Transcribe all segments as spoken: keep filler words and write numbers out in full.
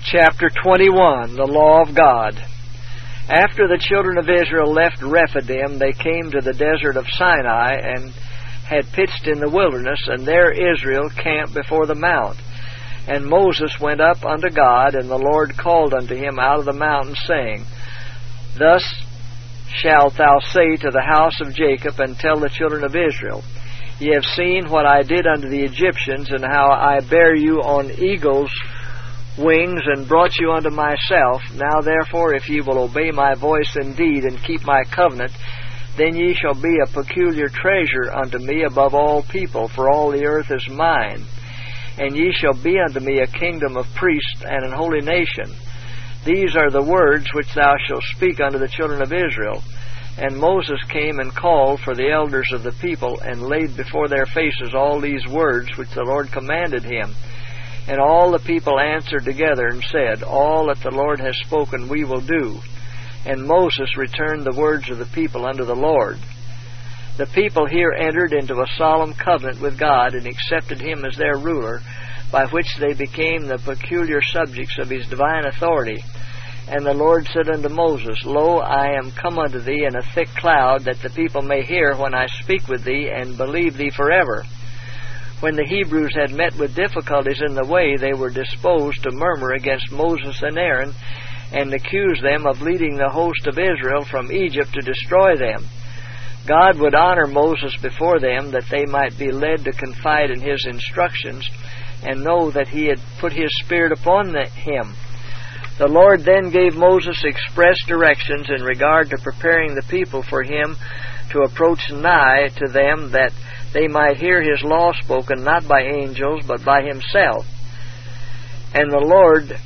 Chapter twenty-one, the Law of God. After the children of Israel left Rephidim, they came to the desert of Sinai and had pitched in the wilderness, and there Israel camped before the mount. And Moses went up unto God, and the Lord called unto him out of the mountain, saying, Thus shalt thou say to the house of Jacob, and tell the children of Israel, Ye have seen what I did unto the Egyptians, and how I bare you on eagles' wings, and brought you unto myself. Now therefore, if ye will obey my voice indeed, and keep my covenant, then ye shall be a peculiar treasure unto me above all people, for all the earth is mine. And ye shall be unto me a kingdom of priests and an holy nation. These are the words which thou shalt speak unto the children of Israel. And Moses came and called for the elders of the people, and laid before their faces all these words which the Lord commanded him. And all the people answered together and said, All that the Lord has spoken we will do. And Moses returned the words of the people unto the Lord. The people here entered into a solemn covenant with God, and accepted him as their ruler, by which they became the peculiar subjects of his divine authority. And the Lord said unto Moses, Lo, I am come unto thee in a thick cloud, that the people may hear when I speak with thee, and believe thee forever. When the Hebrews had met with difficulties in the way, they were disposed to murmur against Moses and Aaron, and accuse them of leading the host of Israel from Egypt to destroy them. God would honor Moses before them, that they might be led to confide in his instructions, and know that he had put his Spirit upon the, him. The Lord then gave Moses express directions in regard to preparing the people for him to approach nigh to them, that they might hear his law spoken not by angels, but by himself. And the Lord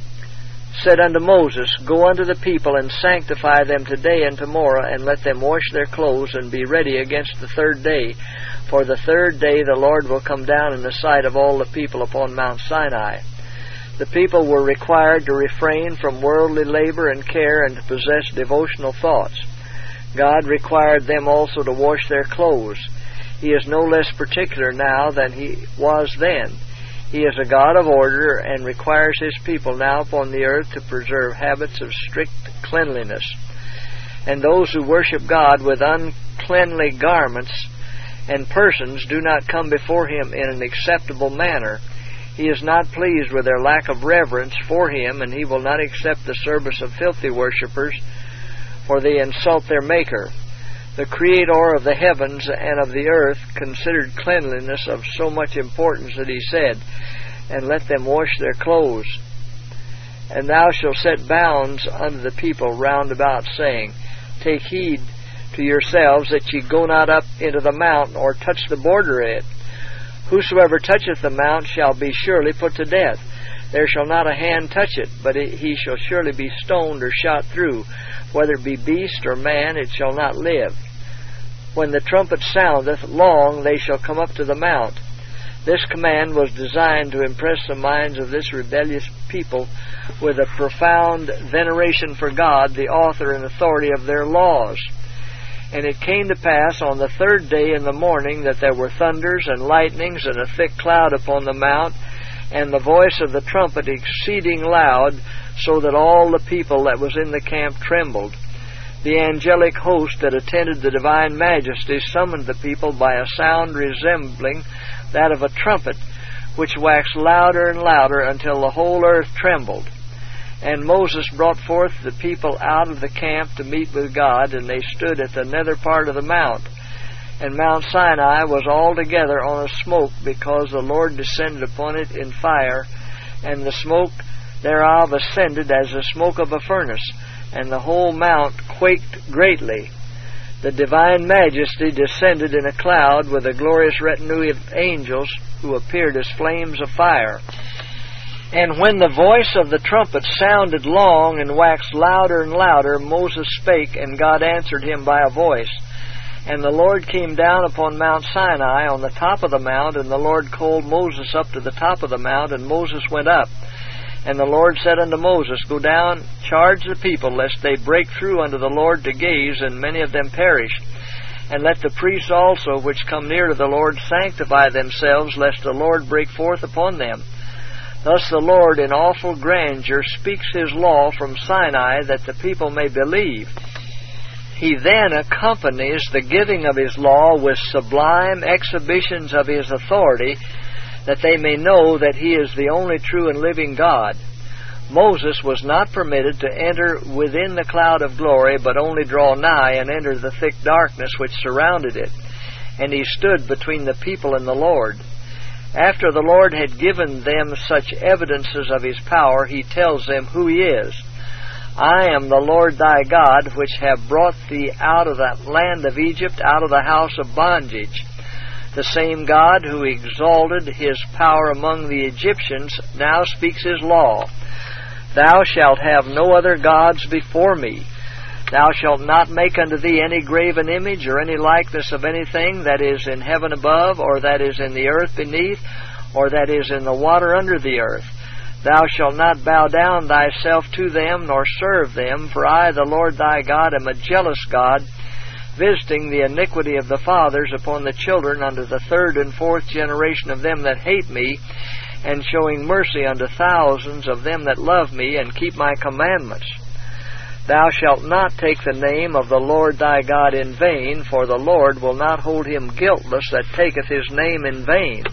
said unto Moses, Go unto the people, and sanctify them today and tomorrow, and let them wash their clothes, and be ready against the third day. For the third day the Lord will come down in the sight of all the people upon Mount Sinai. The people were required to refrain from worldly labor and care, and to possess devotional thoughts. God required them also to wash their clothes. He is no less particular now than he was then. He is a God of order, and requires his people now upon the earth to preserve habits of strict cleanliness. And those who worship God with uncleanly garments and persons do not come before him in an acceptable manner. He is not pleased with their lack of reverence for him, and he will not accept the service of filthy worshippers, for they insult their Maker. The Creator of the heavens and of the earth considered cleanliness of so much importance that he said, And let them wash their clothes. And thou shalt set bounds unto the people round about, saying, Take heed to yourselves that ye go not up into the mount, or touch the border of it. Whosoever toucheth the mount shall be surely put to death. There shall not a hand touch it, but it, he shall surely be stoned or shot through. Whether it be beast or man, it shall not live. When the trumpet soundeth long, they shall come up to the mount. This command was designed to impress the minds of this rebellious people with a profound veneration for God, the author and authority of their laws. And it came to pass on the third day in the morning that there were thunders and lightnings and a thick cloud upon the mount, and the voice of the trumpet exceeding loud, so that all the people that was in the camp trembled. The angelic host that attended the divine majesty summoned the people by a sound resembling that of a trumpet, which waxed louder and louder until the whole earth trembled. And Moses brought forth the people out of the camp to meet with God, and they stood at the nether part of the mount. And Mount Sinai was altogether on a smoke, because the Lord descended upon it in fire, and the smoke thereof ascended as the smoke of a furnace, and the whole mount quaked greatly. The divine majesty descended in a cloud with a glorious retinue of angels, who appeared as flames of fire. And when the voice of the trumpet sounded long and waxed louder and louder, Moses spake, and God answered him by a voice. And the Lord came down upon Mount Sinai on the top of the mount, and the Lord called Moses up to the top of the mount, and Moses went up. And the Lord said unto Moses, Go down, charge the people, lest they break through unto the Lord to gaze, and many of them perish. And let the priests also, which come near to the Lord, sanctify themselves, lest the Lord break forth upon them. Thus the Lord in awful grandeur speaks His law from Sinai that the people may believe. He then accompanies the giving of His law with sublime exhibitions of His authority, that they may know that He is the only true and living God. Moses was not permitted to enter within the cloud of glory, but only draw nigh and enter the thick darkness which surrounded it. And he stood between the people and the Lord. After the Lord had given them such evidences of His power, He tells them who He is. I am the Lord thy God, which have brought thee out of the land of Egypt, out of the house of bondage. The same God who exalted His power among the Egyptians now speaks His law. Thou shalt have no other gods before me. Thou shalt not make unto thee any graven image or any likeness of anything that is in heaven above, or that is in the earth beneath, or that is in the water under the earth. Thou shalt not bow down thyself to them, nor serve them, for I, the Lord thy God, am a jealous God, visiting the iniquity of the fathers upon the children unto the third and fourth generation of them that hate me, and showing mercy unto thousands of them that love me and keep my commandments. Thou shalt not take the name of the Lord thy God in vain, for the Lord will not hold him guiltless that taketh his name in vain.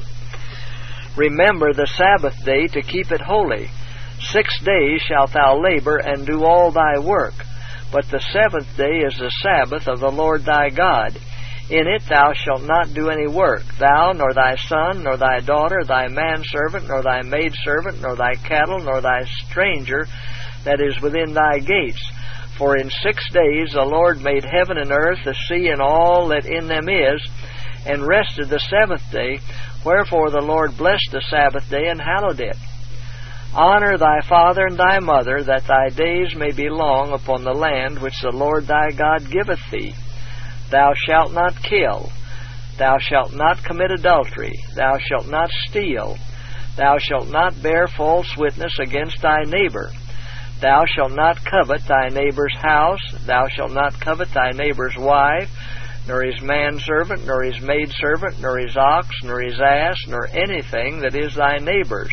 Remember the Sabbath day to keep it holy. Six days shalt thou labor and do all thy work, but the seventh day is the Sabbath of the Lord thy God. In it thou shalt not do any work, thou, nor thy son, nor thy daughter, thy manservant, nor thy maidservant, nor thy cattle, nor thy stranger that is within thy gates. For in six days the Lord made heaven and earth, the sea, and all that in them is, and rested the seventh day. Wherefore the Lord blessed the Sabbath day and hallowed it. Honor thy father and thy mother, that thy days may be long upon the land which the Lord thy God giveth thee. Thou shalt not kill. Thou shalt not commit adultery. Thou shalt not steal. Thou shalt not bear false witness against thy neighbor. Thou shalt not covet thy neighbor's house. Thou shalt not covet thy neighbor's wife, nor his manservant, nor his maidservant, nor his ox, nor his ass, nor anything that is thy neighbor's.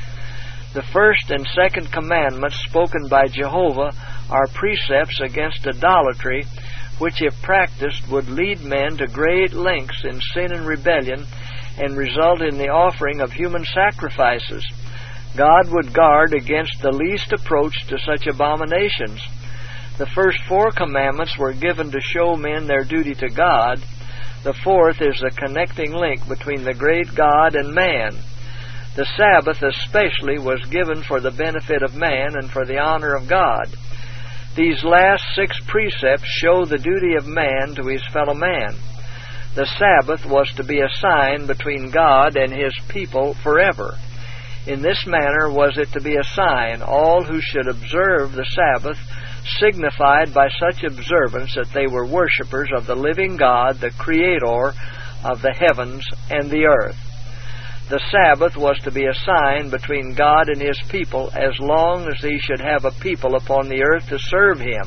The first and second commandments spoken by Jehovah are precepts against idolatry, which if practiced would lead men to great lengths in sin and rebellion, and result in the offering of human sacrifices. God would guard against the least approach to such abominations. The first four commandments were given to show men their duty to God. The fourth is the connecting link between the great God and man. The Sabbath especially was given for the benefit of man and for the honor of God. These last six precepts show the duty of man to his fellow man. The Sabbath was to be a sign between God and His people forever. In this manner was it to be a sign. All who should observe the Sabbath signified by such observance that they were worshippers of the living God, the Creator of the heavens and the earth. The Sabbath was to be a sign between God and His people as long as He should have a people upon the earth to serve Him.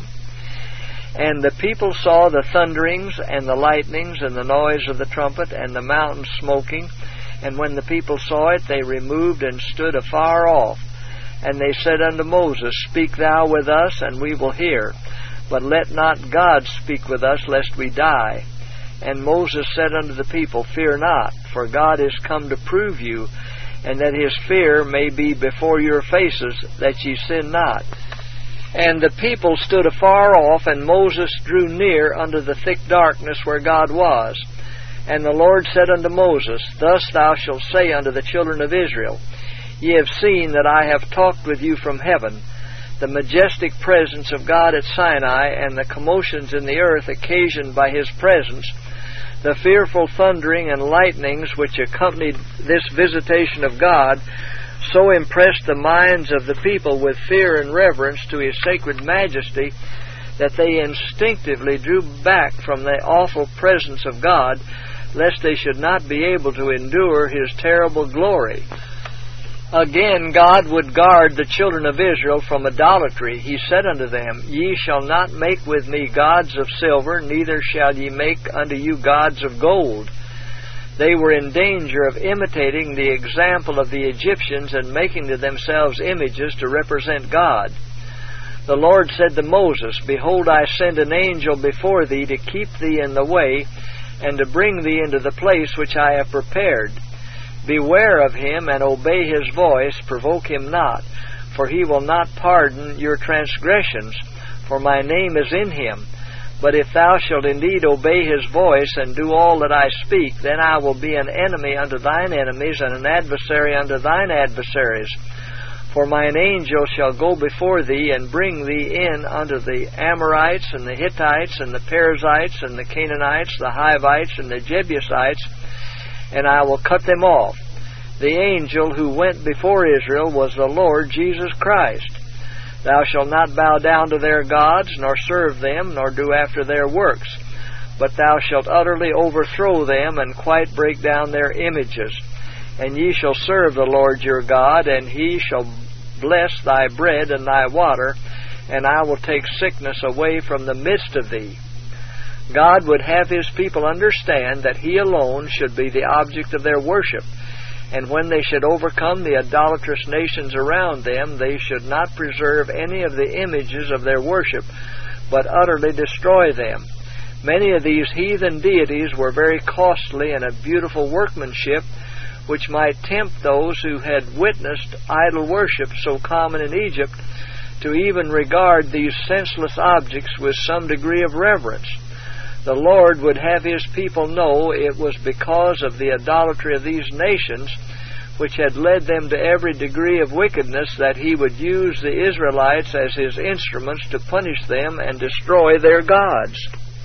And the people saw the thunderings and the lightnings and the noise of the trumpet and the mountain smoking. And when the people saw it, they removed and stood afar off. And they said unto Moses, Speak thou with us, and we will hear. But let not God speak with us, lest we die. And Moses said unto the people, Fear not, for God is come to prove you, and that His fear may be before your faces, that ye sin not. And the people stood afar off, and Moses drew near unto the thick darkness where God was. And the Lord said unto Moses, Thus thou shalt say unto the children of Israel, Ye have seen that I have talked with you from heaven. The majestic presence of God at Sinai, and the commotions in the earth occasioned by His presence, the fearful thundering and lightnings which accompanied this visitation of God, so impressed the minds of the people with fear and reverence to His sacred majesty, that they instinctively drew back from the awful presence of God, lest they should not be able to endure His terrible glory. Again, God would guard the children of Israel from idolatry. He said unto them, Ye shall not make with me gods of silver, neither shall ye make unto you gods of gold. They were in danger of imitating the example of the Egyptians and making to themselves images to represent God. The Lord said to Moses, Behold, I send an angel before thee to keep thee in the way, and to bring thee into the place which I have prepared. Beware of him, and obey his voice, provoke him not, for he will not pardon your transgressions, for my name is in him. But if thou shalt indeed obey his voice, and do all that I speak, then I will be an enemy unto thine enemies, and an adversary unto thine adversaries. For mine angel shall go before thee, and bring thee in unto the Amorites, and the Hittites, and the Perizzites, and the Canaanites, the Hivites, and the Jebusites, and I will cut them off. The angel who went before Israel was the Lord Jesus Christ. Thou shalt not bow down to their gods, nor serve them, nor do after their works, but thou shalt utterly overthrow them, and quite break down their images. And ye shall serve the Lord your God, and he shall bless thy bread and thy water, and I will take sickness away from the midst of thee. God would have his people understand that he alone should be the object of their worship, and when they should overcome the idolatrous nations around them, they should not preserve any of the images of their worship, but utterly destroy them. Many of these heathen deities were very costly and of beautiful workmanship, which might tempt those who had witnessed idol worship so common in Egypt to even regard these senseless objects with some degree of reverence. The Lord would have his people know it was because of the idolatry of these nations, which had led them to every degree of wickedness, that he would use the Israelites as his instruments to punish them and destroy their gods.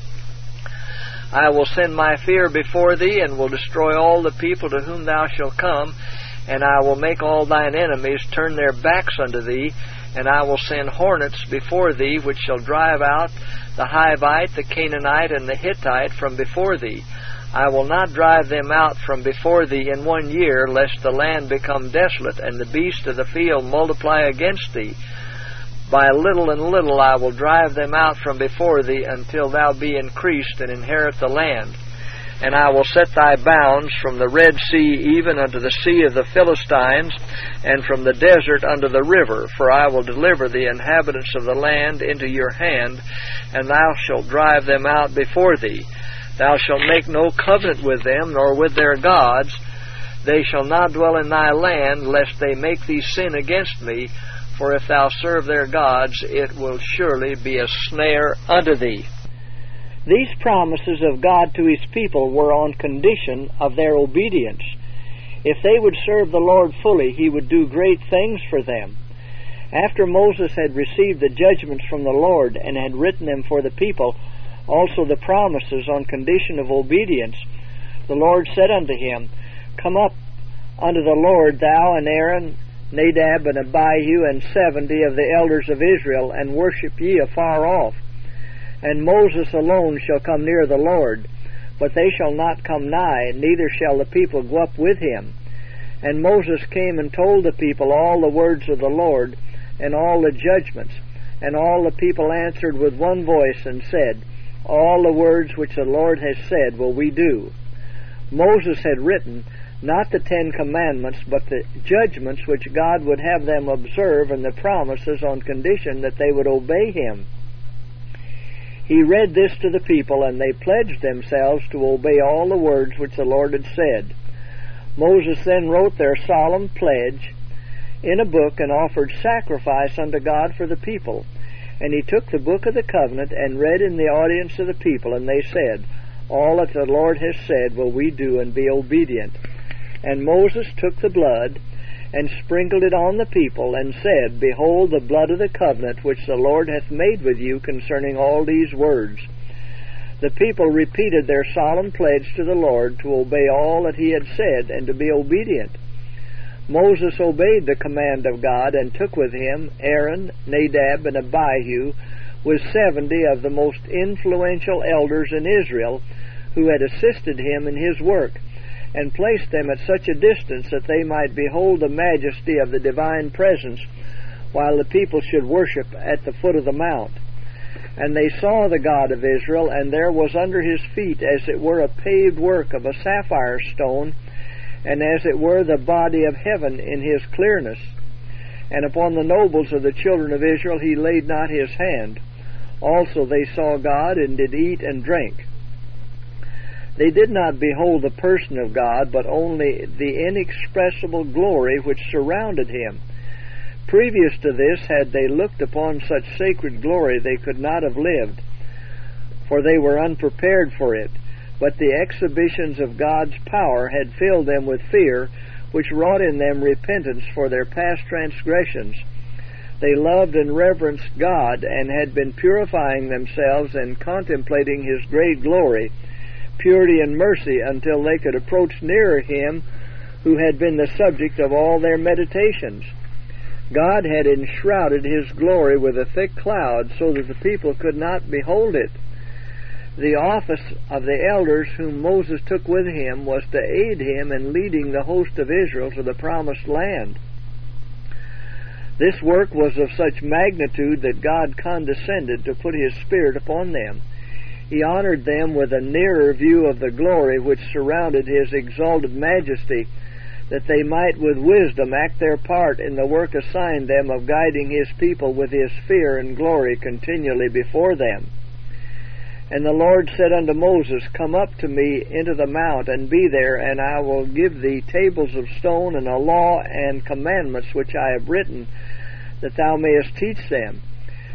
I will send my fear before thee, and will destroy all the people to whom thou shalt come, and I will make all thine enemies turn their backs unto thee, and I will send hornets before thee, which shall drive out the Hivite, the Canaanite, and the Hittite from before thee. I will not drive them out from before thee in one year, lest the land become desolate, and the beasts of the field multiply against thee. By little and little I will drive them out from before thee, until thou be increased and inherit the land. And I will set thy bounds from the Red Sea even unto the sea of the Philistines, and from the desert unto the river. For I will deliver the inhabitants of the land into your hand, and thou shalt drive them out before thee. Thou shalt make no covenant with them, nor with their gods. They shall not dwell in thy land, lest they make thee sin against me. For if thou serve their gods, it will surely be a snare unto thee. These promises of God to his people were on condition of their obedience. If they would serve the Lord fully, he would do great things for them. After Moses had received the judgments from the Lord, and had written them for the people, also the promises on condition of obedience, the Lord said unto him, Come up unto the Lord, thou and Aaron, Nadab and Abihu, and seventy of the elders of Israel, and worship ye afar off. And Moses alone shall come near the Lord, but they shall not come nigh, neither shall the people go up with him. And Moses came and told the people all the words of the Lord, and all the judgments. And all the people answered with one voice, and said, All the words which the Lord has said will we do. Moses had written, not the Ten Commandments, but the judgments which God would have them observe, and the promises on condition that they would obey him. He read this to the people, and they pledged themselves to obey all the words which the Lord had said. Moses then wrote their solemn pledge in a book, and offered sacrifice unto God for the people. And he took the book of the covenant, and read in the audience of the people, and they said, All that the Lord has said will we do, and be obedient. And Moses took the blood, and sprinkled it on the people, and said, Behold the blood of the covenant which the Lord hath made with you concerning all these words. The people repeated their solemn pledge to the Lord to obey all that he had said, and to be obedient. Moses obeyed the command of God, and took with him Aaron, Nadab, and Abihu, with seventy of the most influential elders in Israel, who had assisted him in his work, and placed them at such a distance that they might behold the majesty of the divine presence, while the people should worship at the foot of the mount. And they saw the God of Israel, and there was under his feet as it were a paved work of a sapphire stone, and as it were the body of heaven in his clearness. And upon the nobles of the children of Israel he laid not his hand. Also they saw God, and did eat and drink. They did not behold the person of God, but only the inexpressible glory which surrounded him. Previous to this, had they looked upon such sacred glory, they could not have lived, for they were unprepared for it. But the exhibitions of God's power had filled them with fear, which wrought in them repentance for their past transgressions. They loved and reverenced God, and had been purifying themselves and contemplating his great glory, purity and mercy, until they could approach nearer him who had been the subject of all their meditations. God had enshrouded his glory with a thick cloud, so that the people could not behold it. The office of the elders whom Moses took with him was to aid him in leading the host of Israel to the promised land. This work was of such magnitude that God condescended to put his Spirit upon them. He honored them with a nearer view of the glory which surrounded his exalted majesty, that they might with wisdom act their part in the work assigned them of guiding his people with his fear and glory continually before them. And the Lord said unto Moses, Come up to me into the mount, and be there, and I will give thee tables of stone, and a law and commandments which I have written, that thou mayest teach them.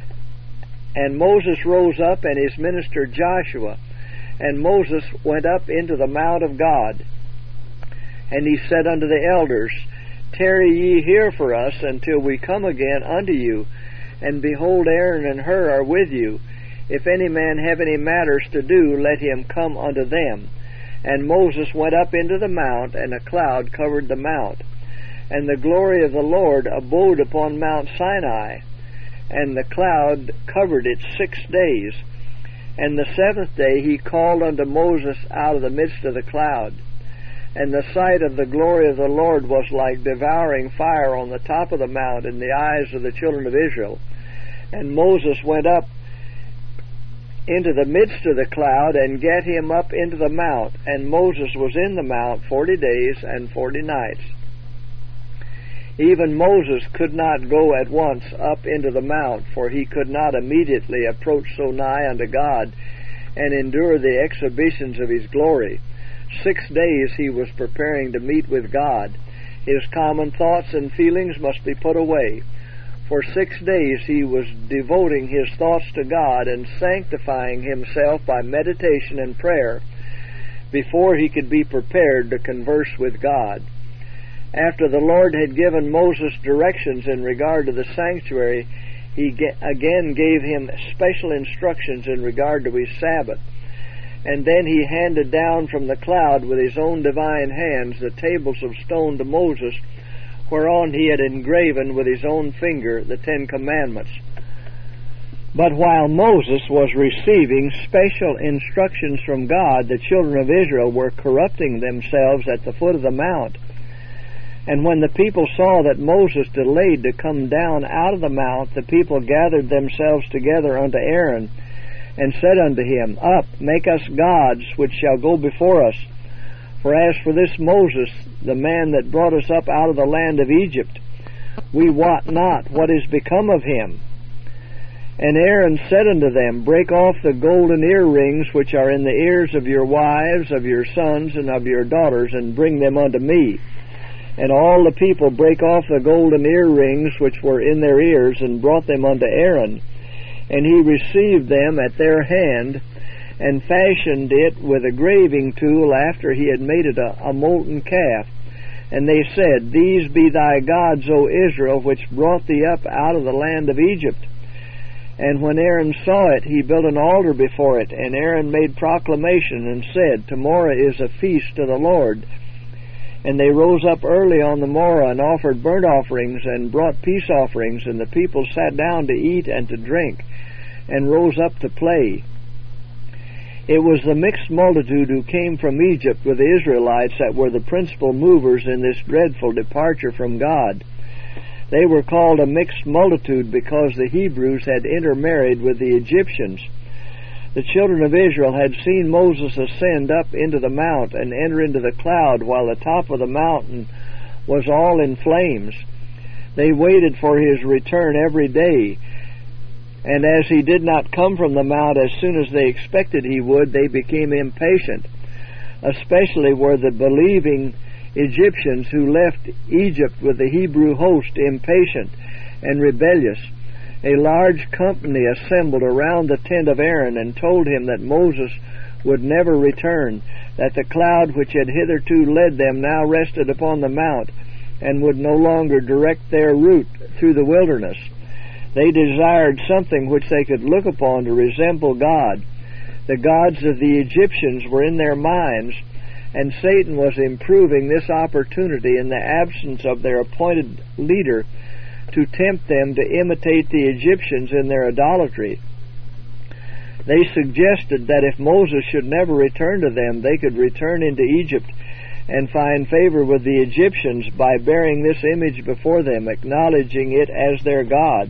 And Moses rose up, and his minister Joshua. And Moses went up into the mount of God. And he said unto the elders, Tarry ye here for us until we come again unto you. And behold, Aaron and Hur are with you. If any man have any matters to do, let him come unto them. And Moses went up into the mount, and a cloud covered the mount. And the glory of the Lord abode upon Mount Sinai. And the cloud covered it six days. And the seventh day he called unto Moses out of the midst of the cloud. And the sight of the glory of the Lord was like devouring fire on the top of the mount in the eyes of the children of Israel. And Moses went up into the midst of the cloud, and gat him up into the mount. And Moses was in the mount forty days and forty nights. Even Moses could not go at once up into the mount, for he could not immediately approach so nigh unto God, and endure the exhibitions of his glory. Six days he was preparing to meet with God. His common thoughts and feelings must be put away. For six days he was devoting his thoughts to God and sanctifying himself by meditation and prayer before he could be prepared to converse with God. After the Lord had given Moses directions in regard to the sanctuary, he again gave him special instructions in regard to his Sabbath. And then he handed down from the cloud with his own divine hands the tables of stone to Moses, whereon he had engraven with his own finger the Ten Commandments. But while Moses was receiving special instructions from God, the children of Israel were corrupting themselves at the foot of the mount. And when the people saw that Moses delayed to come down out of the mount, the people gathered themselves together unto Aaron, and said unto him, Up, make us gods, which shall go before us. For as for this Moses, the man that brought us up out of the land of Egypt, we wot not what is become of him. And Aaron said unto them, Break off the golden earrings which are in the ears of your wives, of your sons, and of your daughters, and bring them unto me. And all the people brake off the golden earrings which were in their ears, and brought them unto Aaron. And he received them at their hand, and fashioned it with a graving tool after he had made it a, a molten calf. And they said, These be thy gods, O Israel, which brought thee up out of the land of Egypt. And when Aaron saw it, he built an altar before it. And Aaron made proclamation, and said, Tomorrow is a feast to the Lord. And they rose up early on the morrow, and offered burnt offerings, and brought peace offerings. And the people sat down to eat and to drink, and rose up to play. It was the mixed multitude who came from Egypt with the Israelites that were the principal movers in this dreadful departure from God. They were called a mixed multitude because the Hebrews had intermarried with the Egyptians. The children of Israel had seen Moses ascend up into the mount and enter into the cloud while the top of the mountain was all in flames. They waited for his return every day, and as he did not come from the mount as soon as they expected he would, they became impatient. Especially were the believing Egyptians who left Egypt with the Hebrew host impatient and rebellious. A large company assembled around the tent of Aaron and told him that Moses would never return, that the cloud which had hitherto led them now rested upon the mount, and would no longer direct their route through the wilderness. They desired something which they could look upon to resemble God. The gods of the Egyptians were in their minds, and Satan was improving this opportunity in the absence of their appointed leader to tempt them to imitate the Egyptians in their idolatry. They suggested that if Moses should never return to them, they could return into Egypt and find favor with the Egyptians by bearing this image before them, acknowledging it as their God.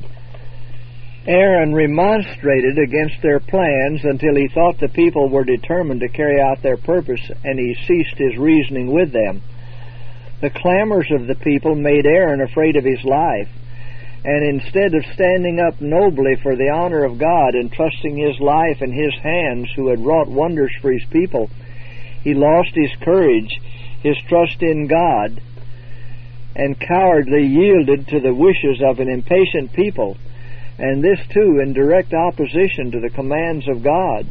Aaron remonstrated against their plans until he thought the people were determined to carry out their purpose, and he ceased his reasoning with them. The clamors of the people made Aaron afraid of his life, and instead of standing up nobly for the honor of God and trusting his life in his hands who had wrought wonders for his people, he lost his courage, his trust in God, and cowardly yielded to the wishes of an impatient people, and this too in direct opposition to the commands of God.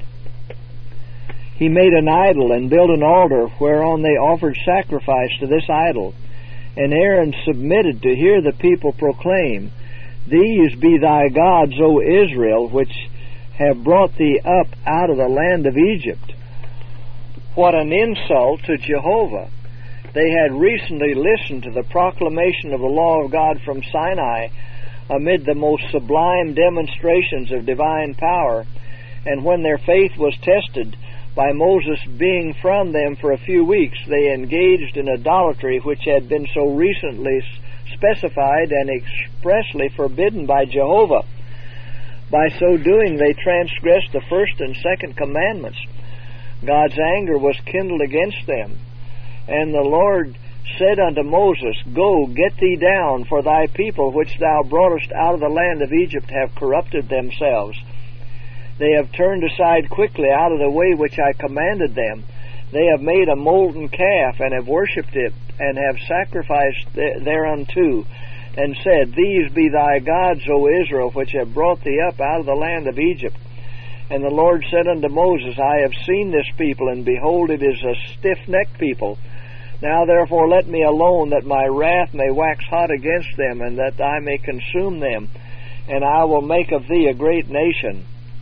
He made an idol and built an altar whereon they offered sacrifice to this idol. And Aaron submitted to hear the people proclaim, "These be thy gods, O Israel, which have brought thee up out of the land of Egypt." What an insult to Jehovah! They had recently listened to the proclamation of the law of God from Sinai amid the most sublime demonstrations of divine power, and when their faith was tested by Moses being from them for a few weeks, they engaged in idolatry which had been so recently specified and expressly forbidden by Jehovah. By so doing, they transgressed the first and second commandments. God's anger was kindled against them, and the Lord said unto Moses, "Go, get thee down, for thy people which thou broughtest out of the land of Egypt have corrupted themselves. They have turned aside quickly out of the way which I commanded them. They have made a molten calf, and have worshipped it, and have sacrificed thereunto, and said, These be thy gods, O Israel, which have brought thee up out of the land of Egypt." And the Lord said unto Moses, "I have seen this people, and behold, it is a stiff-necked people. Now therefore let me alone, that my wrath may wax hot against them, and that I may consume them, and I will make of thee a great nation."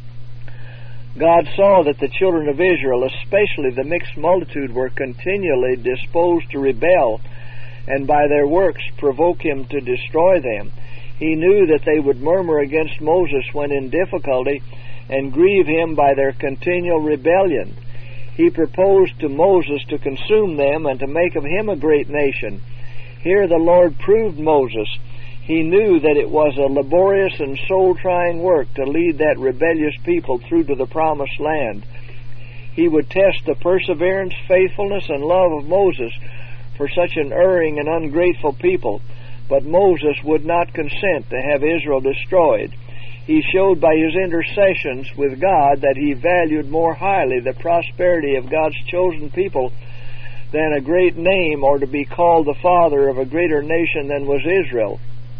God saw that the children of Israel, especially the mixed multitude, were continually disposed to rebel, and by their works provoke him to destroy them. He knew that they would murmur against Moses when in difficulty, and grieve him by their continual rebellion. He proposed to Moses to consume them and to make of him a great nation. Here the Lord proved Moses. He knew that it was a laborious and soul-trying work to lead that rebellious people through to the promised land. He would test the perseverance, faithfulness, and love of Moses for such an erring and ungrateful people, but Moses would not consent to have Israel destroyed. He showed by his intercessions with God that he valued more highly the prosperity of God's chosen people than a great name, or to be called the father of a greater nation than was Israel.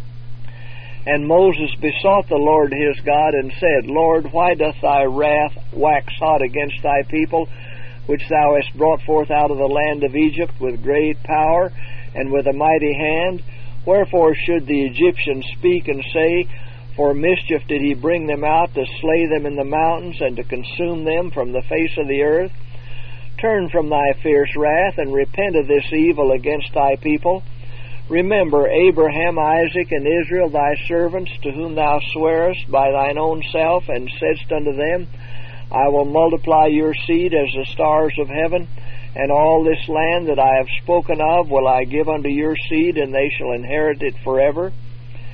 And Moses besought the Lord his God, and said, "Lord, why doth thy wrath wax hot against thy people, which thou hast brought forth out of the land of Egypt with great power and with a mighty hand? Wherefore should the Egyptians speak and say, For mischief did he bring them out, to slay them in the mountains, and to consume them from the face of the earth? Turn from thy fierce wrath, and repent of this evil against thy people. Remember Abraham, Isaac, and Israel thy servants, to whom thou swarest by thine own self, and saidst unto them, I will multiply your seed as the stars of heaven, and all this land that I have spoken of will I give unto your seed, and they shall inherit it forever.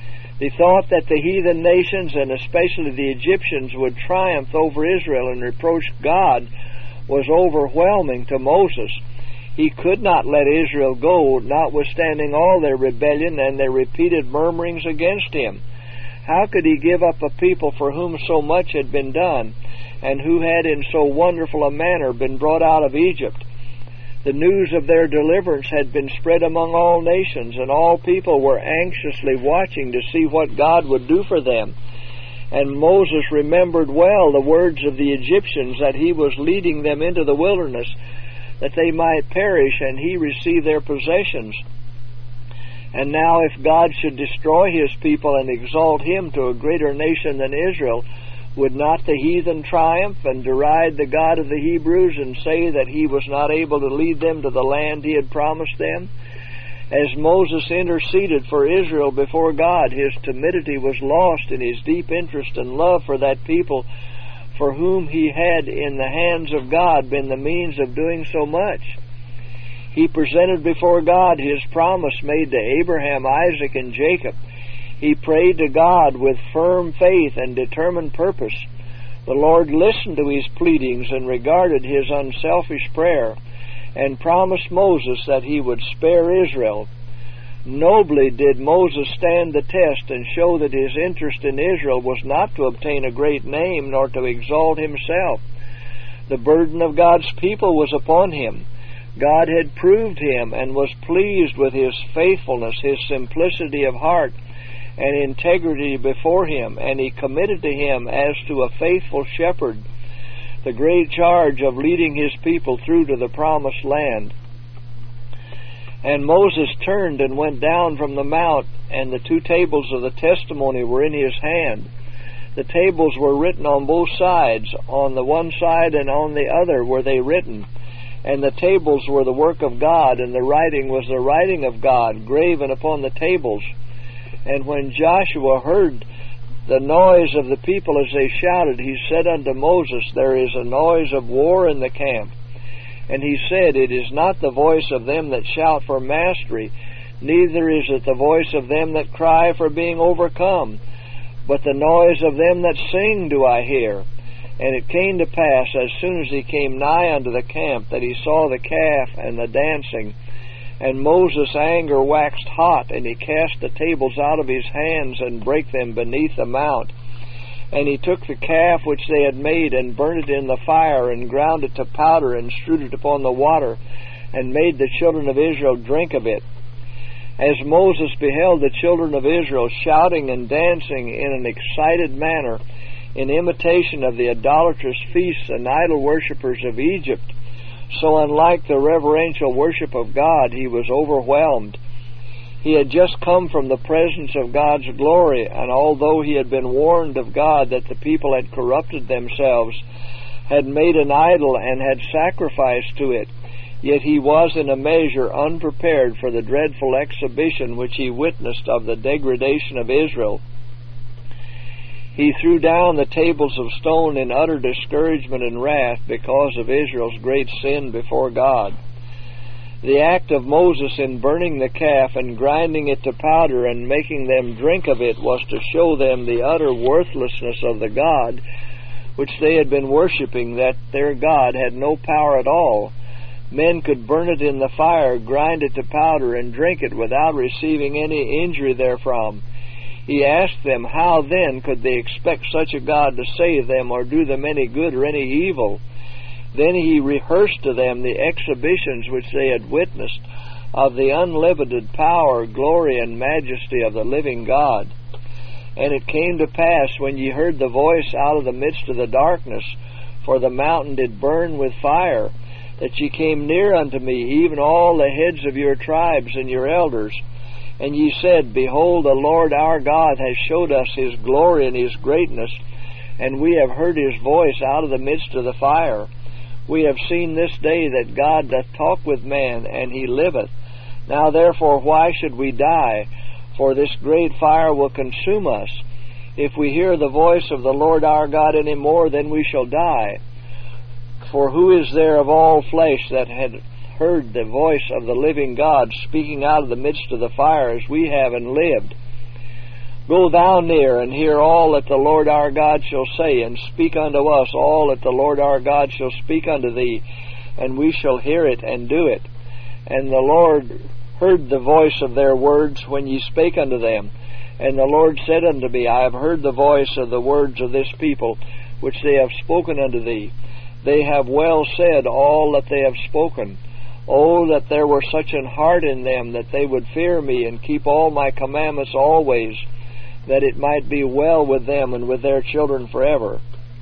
The thought that the heathen nations, and especially the Egyptians, would triumph over Israel and reproach God was overwhelming to Moses. He could not let Israel go, notwithstanding all their rebellion and their repeated murmurings against him. How could he give up a people for whom so much had been done, and who had in so wonderful a manner been brought out of Egypt? The news of their deliverance had been spread among all nations, and all people were anxiously watching to see what God would do for them. And Moses remembered well the words of the Egyptians, that he was leading them into the wilderness, that they might perish, and he receive their possessions. And now if God should destroy his people and exalt him to a greater nation than Israel, would not the heathen triumph and deride the God of the Hebrews and say that he was not able to lead them to the land he had promised them? As Moses interceded for Israel before God, his timidity was lost in his deep interest and love for that people for whom he had in the hands of God been the means of doing so much. He presented before God his promise made to Abraham, Isaac, and Jacob. He prayed to God with firm faith and determined purpose. The Lord listened to his pleadings and regarded his unselfish prayer, and promised Moses that he would spare Israel. Nobly did Moses stand the test and show that his interest in Israel was not to obtain a great name nor to exalt himself. The burden of God's people was upon him. God had proved him and was pleased with his faithfulness, his simplicity of heart, and integrity before him, and he committed to him as to a faithful shepherd the great charge of leading his people through to the promised land. And Moses turned and went down from the mount, and the two tables of the testimony were in his hand. The tables were written on both sides, on the one side and on the other were they written. And the tables were the work of God, and the writing was the writing of God, graven upon the tables. And when Joshua heard the noise of the people as they shouted, he said unto Moses, There is a noise of war in the camp. And he said, It is not the voice of them that shout for mastery, neither is it the voice of them that cry for being overcome, but the noise of them that sing do I hear. And it came to pass, as soon as he came nigh unto the camp, that he saw the calf and the dancing. And Moses' anger waxed hot, and he cast the tables out of his hands, and brake them beneath the mount. And he took the calf which they had made, and burnt it in the fire, and ground it to powder, and strewed it upon the water, and made the children of Israel drink of it. As Moses beheld the children of Israel shouting and dancing in an excited manner, in imitation of the idolatrous feasts and idol worshippers of Egypt, so unlike the reverential worship of God, he was overwhelmed. He had just come from the presence of God's glory, and although he had been warned of God that the people had corrupted themselves, had made an idol, and had sacrificed to it, yet he was in a measure unprepared for the dreadful exhibition which he witnessed of the degradation of Israel. He threw down the tables of stone in utter discouragement and wrath because of Israel's great sin before God. The act of Moses in burning the calf and grinding it to powder and making them drink of it was to show them the utter worthlessness of the God which they had been worshipping, that their God had no power at all. Men could burn it in the fire, grind it to powder, and drink it without receiving any injury therefrom. He asked them, how then could they expect such a God to save them or do them any good or any evil? Then he rehearsed to them the exhibitions which they had witnessed of the unlimited power, glory, and majesty of the living God. And it came to pass, when ye heard the voice out of the midst of the darkness, for the mountain did burn with fire, that ye came near unto me, even all the heads of your tribes and your elders. And ye said, Behold, the Lord our God has showed us his glory and his greatness, and we have heard his voice out of the midst of the fire. We have seen this day that God doth talk with man, and he liveth. Now therefore why should we die? For this great fire will consume us. If we hear the voice of the Lord our God any more, then we shall die. For who is there of all flesh that had heard the voice of the living God speaking out of the midst of the fire as we have and lived? Go thou near, and hear all that the Lord our God shall say, and speak unto us all that the Lord our God shall speak unto thee, and we shall hear it and do it. And the Lord heard the voice of their words when ye spake unto them. And the Lord said unto me, I have heard the voice of the words of this people, which they have spoken unto thee. They have well said all that they have spoken. Oh, that there were such an heart in them, that they would fear me, and keep all my commandments always, that it might be well with them and with their children forever.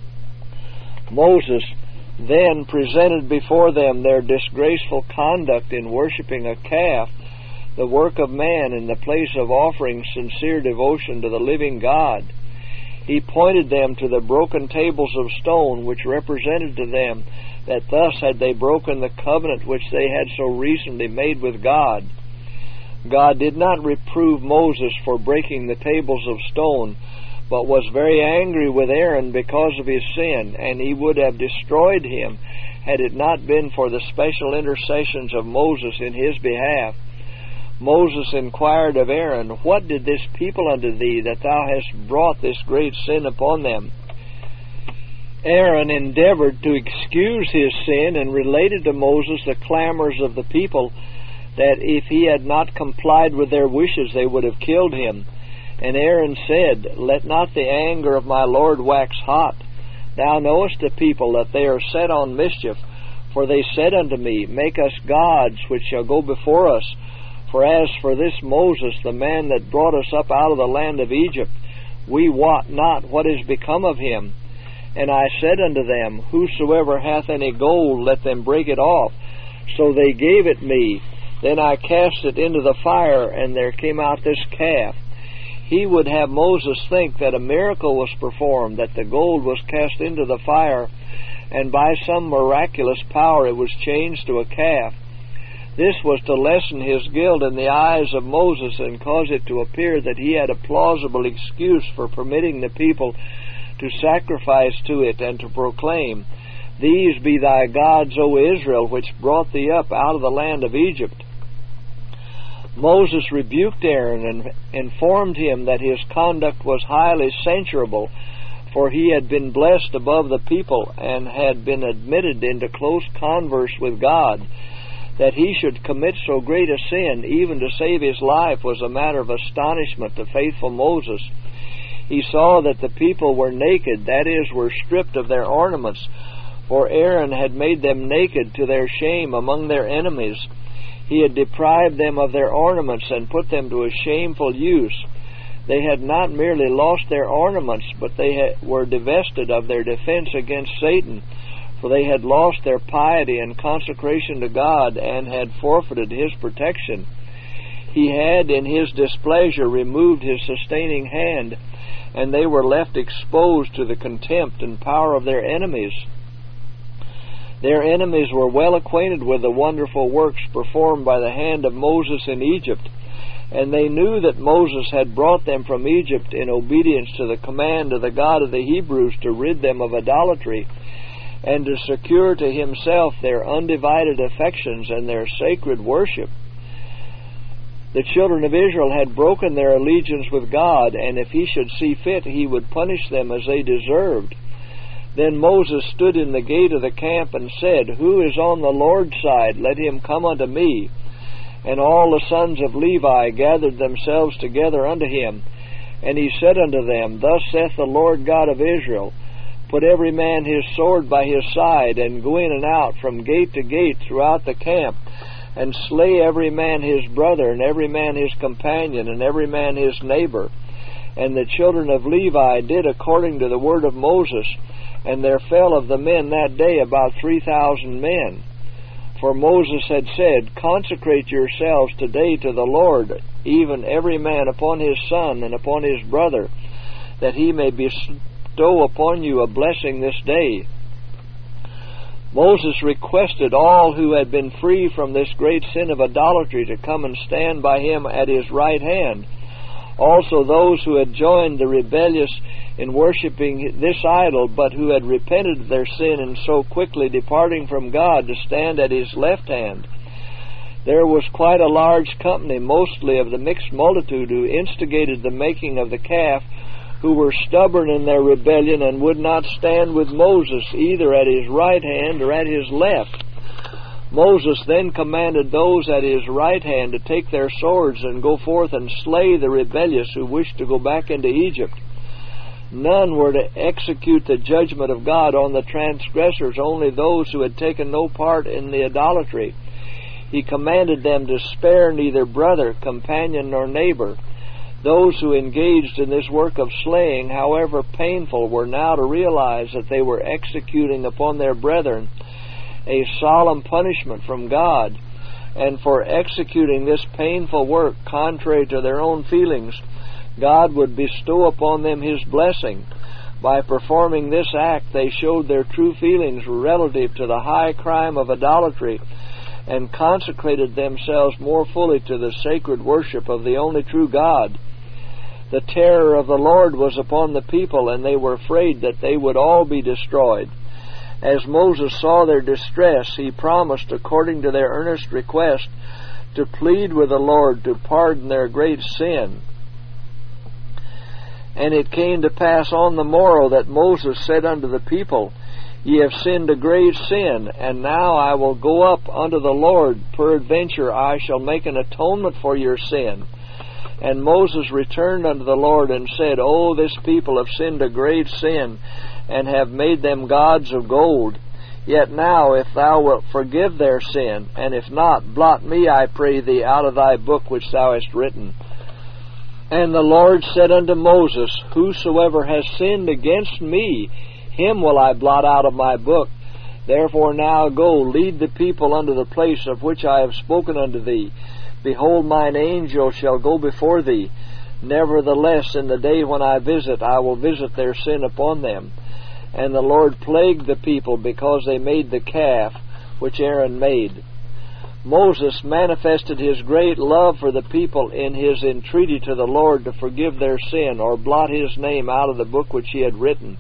Moses then presented before them their disgraceful conduct in worshipping a calf, the work of man, in the place of offering sincere devotion to the living God. He pointed them to the broken tables of stone, which represented to them that thus had they broken the covenant which they had so recently made with God. God did not reprove Moses for breaking the tables of stone, but was very angry with Aaron because of his sin, and he would have destroyed him had it not been for the special intercessions of Moses in his behalf. Moses inquired of Aaron, What did this people unto thee, that thou hast brought this great sin upon them? Aaron endeavored to excuse his sin, and related to Moses the clamors of the people, that if he had not complied with their wishes they would have killed him. And Aaron said, Let not the anger of my Lord wax hot. Thou knowest the people that they are set on mischief. For they said unto me, Make us gods which shall go before us. For as for this Moses, the man that brought us up out of the land of Egypt, we wot not what is become of him. And I said unto them, Whosoever hath any gold, let them break it off. So they gave it me. Then I cast it into the fire, and there came out this calf. He would have Moses think that a miracle was performed, that the gold was cast into the fire, and by some miraculous power it was changed to a calf. This was to lessen his guilt in the eyes of Moses, and cause it to appear that he had a plausible excuse for permitting the people to sacrifice to it, and to proclaim, These be thy gods, O Israel, which brought thee up out of the land of Egypt. Moses rebuked Aaron, and informed him that his conduct was highly censurable, for he had been blessed above the people, and had been admitted into close converse with God. That he should commit so great a sin, even to save his life, was a matter of astonishment to faithful Moses. He saw that the people were naked, that is, were stripped of their ornaments, for Aaron had made them naked to their shame among their enemies. He had deprived them of their ornaments, and put them to a shameful use. They had not merely lost their ornaments, but they had, were divested of their defense against Satan, for they had lost their piety and consecration to God, and had forfeited his protection. He had in his displeasure removed his sustaining hand, and they were left exposed to the contempt and power of their enemies. Their enemies were well acquainted with the wonderful works performed by the hand of Moses in Egypt, and they knew that Moses had brought them from Egypt in obedience to the command of the God of the Hebrews to rid them of idolatry, and to secure to himself their undivided affections and their sacred worship. The children of Israel had broken their allegiance with God, and if he should see fit, he would punish them as they deserved. Then Moses stood in the gate of the camp, and said, Who is on the Lord's side? Let him come unto me. And all the sons of Levi gathered themselves together unto him. And he said unto them, Thus saith the Lord God of Israel, Put every man his sword by his side, and go in and out from gate to gate throughout the camp, and slay every man his brother, and every man his companion, and every man his neighbor. And the children of Levi did according to the word of Moses, and there fell of the men that day about three thousand men. For Moses had said, Consecrate yourselves today to the Lord, even every man upon his son and upon his brother, that he may bestow upon you a blessing this day. Moses requested all who had been free from this great sin of idolatry to come and stand by him at his right hand. Also those who had joined the rebellious in worshipping this idol, but who had repented of their sin and so quickly departing from God to stand at his left hand. There was quite a large company, mostly of the mixed multitude, who instigated the making of the calf, who were stubborn in their rebellion and would not stand with Moses either at his right hand or at his left. Moses then commanded those at his right hand to take their swords and go forth and slay the rebellious who wished to go back into Egypt. None were to execute the judgment of God on the transgressors, only those who had taken no part in the idolatry. He commanded them to spare neither brother, companion, nor neighbor. Those who engaged in this work of slaying, however painful, were now to realize that they were executing upon their brethren a solemn punishment from God, and for executing this painful work contrary to their own feelings, God would bestow upon them His blessing. By performing this act, they showed their true feelings relative to the high crime of idolatry and consecrated themselves more fully to the sacred worship of the only true God. The terror of the Lord was upon the people, and they were afraid that they would all be destroyed. As Moses saw their distress, he promised, according to their earnest request, to plead with the Lord to pardon their great sin. And it came to pass on the morrow that Moses said unto the people, Ye have sinned a great sin, and now I will go up unto the Lord. Peradventure I shall make an atonement for your sin. And Moses returned unto the Lord and said, O, this people have sinned a great sin, and have made them gods of gold. Yet now, if thou wilt forgive their sin, and if not, blot me, I pray thee, out of thy book which thou hast written. And the Lord said unto Moses, Whosoever has sinned against me, him will I blot out of my book. Therefore now go, lead the people unto the place of which I have spoken unto thee. Behold, mine angel shall go before thee. Nevertheless, in the day when I visit, I will visit their sin upon them. And the Lord plagued the people because they made the calf which Aaron made. Moses manifested his great love for the people in his entreaty to the Lord to forgive their sin or blot his name out of the book which he had written.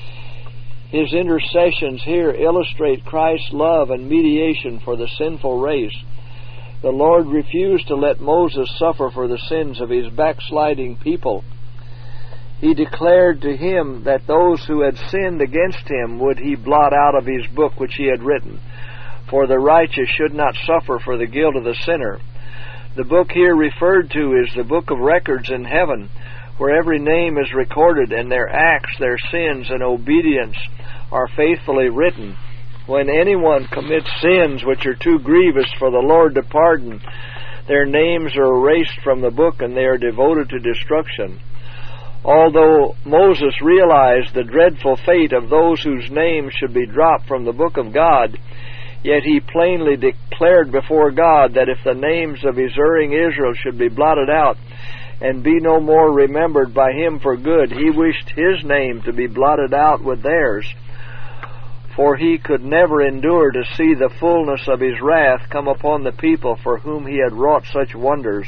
His intercessions here illustrate Christ's love and mediation for the sinful race. The Lord refused to let Moses suffer for the sins of his backsliding people. He declared to him that those who had sinned against him would he blot out of his book which he had written, for the righteous should not suffer for the guilt of the sinner. The book here referred to is the book of records in heaven, where every name is recorded, and their acts, their sins, and obedience are faithfully written. When anyone commits sins which are too grievous for the Lord to pardon, their names are erased from the book, and they are devoted to destruction. Although Moses realized the dreadful fate of those whose names should be dropped from the book of God, yet he plainly declared before God that if the names of his erring Israel should be blotted out and be no more remembered by him for good, he wished his name to be blotted out with theirs, for he could never endure to see the fullness of his wrath come upon the people for whom he had wrought such wonders.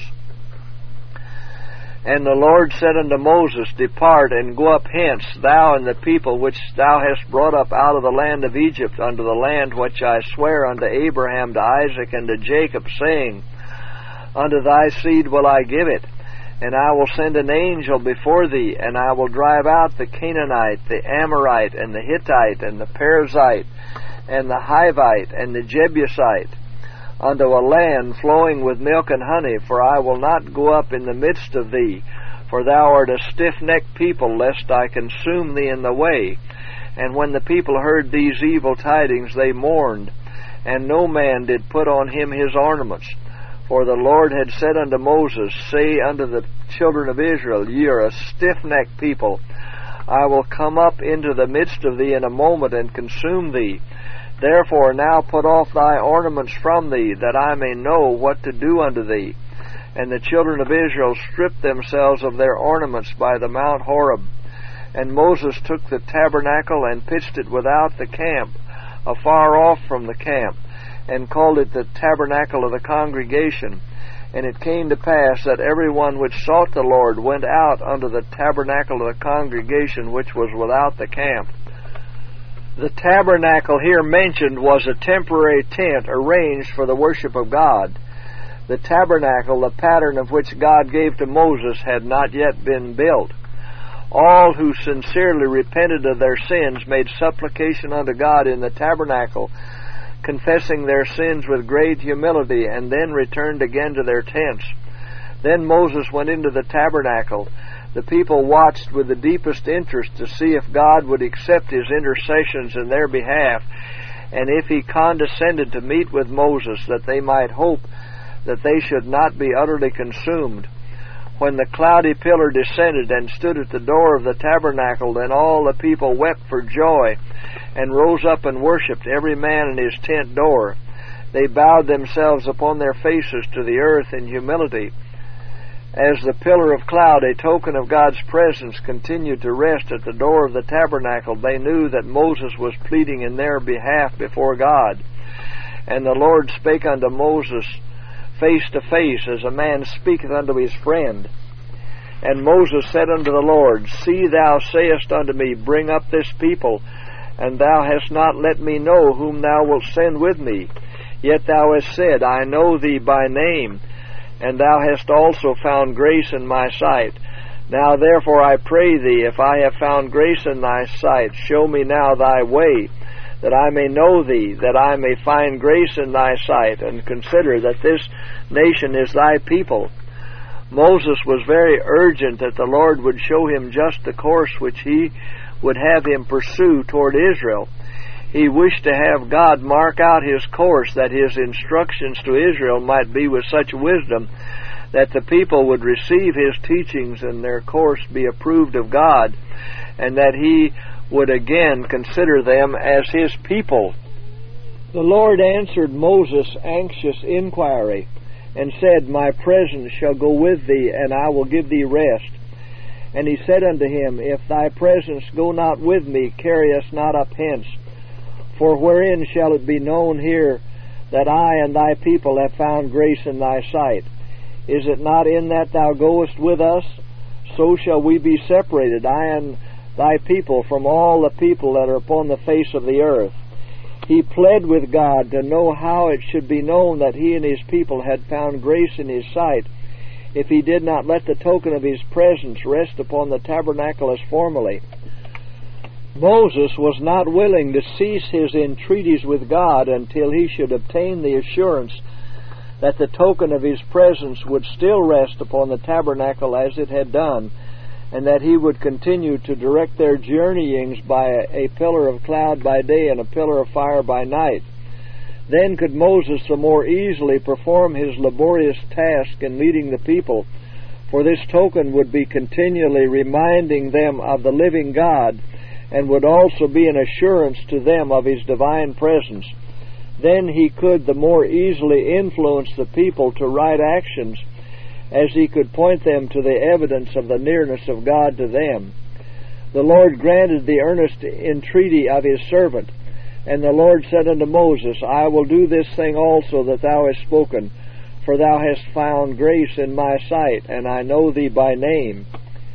And the Lord said unto Moses, Depart, and go up hence, thou and the people which thou hast brought up out of the land of Egypt unto the land which I swear unto Abraham, to Isaac, and to Jacob, saying, Unto thy seed will I give it. And I will send an angel before thee, and I will drive out the Canaanite, the Amorite, and the Hittite, and the Perizzite, and the Hivite, and the Jebusite, unto a land flowing with milk and honey, for I will not go up in the midst of thee, for thou art a stiff-necked people, lest I consume thee in the way. And when the people heard these evil tidings, they mourned, and no man did put on him his ornaments. For the Lord had said unto Moses, Say unto the children of Israel, Ye are a stiff-necked people. I will come up into the midst of thee in a moment, and consume thee. Therefore now put off thy ornaments from thee, that I may know what to do unto thee. And the children of Israel stripped themselves of their ornaments by the Mount Horeb. And Moses took the tabernacle and pitched it without the camp, afar off from the camp, and called it the tabernacle of the congregation. And it came to pass that every one which sought the Lord went out unto the tabernacle of the congregation which was without the camp. The tabernacle here mentioned was a temporary tent arranged for the worship of God. The tabernacle, the pattern of which God gave to Moses, had not yet been built. All who sincerely repented of their sins made supplication unto God in the tabernacle, confessing their sins with great humility, and then returned again to their tents. Then Moses went into the tabernacle. The people watched with the deepest interest to see if God would accept his intercessions in their behalf, and if he condescended to meet with Moses, that they might hope that they should not be utterly consumed. When the cloudy pillar descended and stood at the door of the tabernacle, then all the people wept for joy, and rose up and worshipped, every man in his tent door. They bowed themselves upon their faces to the earth in humility. As the pillar of cloud, a token of God's presence, continued to rest at the door of the tabernacle, they knew that Moses was pleading in their behalf before God. And the Lord spake unto Moses face to face, as a man speaketh unto his friend. And Moses said unto the Lord, See, thou sayest unto me, Bring up this people, and thou hast not let me know whom thou wilt send with me. Yet thou hast said, I know thee by name, and thou hast also found grace in my sight. Now therefore I pray thee, if I have found grace in thy sight, show me now thy way, that I may know thee, that I may find grace in thy sight, and consider that this nation is thy people. Moses was very urgent that the Lord would show him just the course which he would have him pursue toward Israel. He wished to have God mark out his course, that his instructions to Israel might be with such wisdom that the people would receive his teachings and their course be approved of God, and that he would again consider them as his people. The Lord answered Moses' anxious inquiry, and said, My presence shall go with thee, and I will give thee rest. And he said unto him, If thy presence go not with me, carry us not up hence. For wherein shall it be known here that I and thy people have found grace in thy sight? Is it not in that thou goest with us? So shall we be separated, I and thy people, from all the people that are upon the face of the earth. He pled with God to know how it should be known that he and his people had found grace in his sight, if he did not let the token of his presence rest upon the tabernacle as formerly. Moses was not willing to cease his entreaties with God until he should obtain the assurance that the token of his presence would still rest upon the tabernacle as it had done, and that he would continue to direct their journeyings by a, a pillar of cloud by day and a pillar of fire by night. Then could Moses the more easily perform his laborious task in leading the people, for this token would be continually reminding them of the living God, and would also be an assurance to them of his divine presence. Then he could the more easily influence the people to right actions, as he could point them to the evidence of the nearness of God to them. The Lord granted the earnest entreaty of his servant, and the Lord said unto Moses, I will do this thing also that thou hast spoken, for thou hast found grace in my sight, and I know thee by name.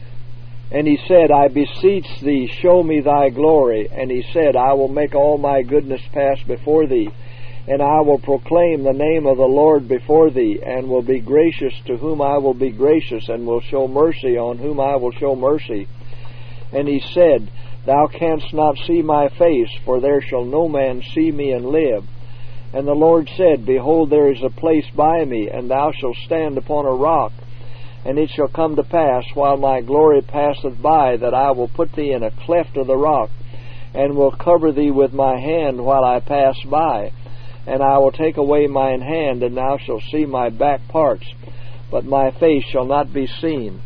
And he said, I beseech thee, show me thy glory. And he said, I will make all my goodness pass before thee, and I will proclaim the name of the Lord before thee, and will be gracious to whom I will be gracious, and will show mercy on whom I will show mercy. And he said, Thou canst not see my face, for there shall no man see me and live. And the Lord said, Behold, there is a place by me, and thou shalt stand upon a rock. And it shall come to pass, while my glory passeth by, that I will put thee in a cleft of the rock, and will cover thee with my hand while I pass by. And I will take away mine hand, and thou shalt see my back parts, but my face shall not be seen.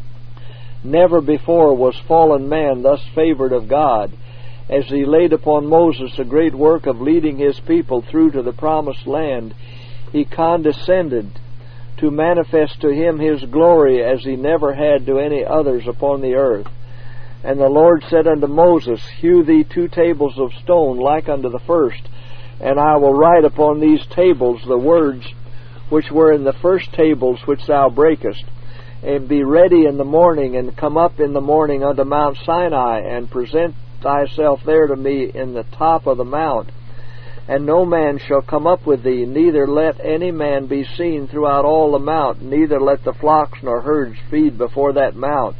Never before was fallen man thus favored of God. As he laid upon Moses the great work of leading his people through to the promised land, he condescended to manifest to him his glory as he never had to any others upon the earth. And the Lord said unto Moses, Hew thee two tables of stone like unto the first, and I will write upon these tables the words which were in the first tables which thou breakest. And be ready in the morning, and come up in the morning unto Mount Sinai, and present thyself there to me in the top of the mount. And no man shall come up with thee, neither let any man be seen throughout all the mount, neither let the flocks nor herds feed before that mount.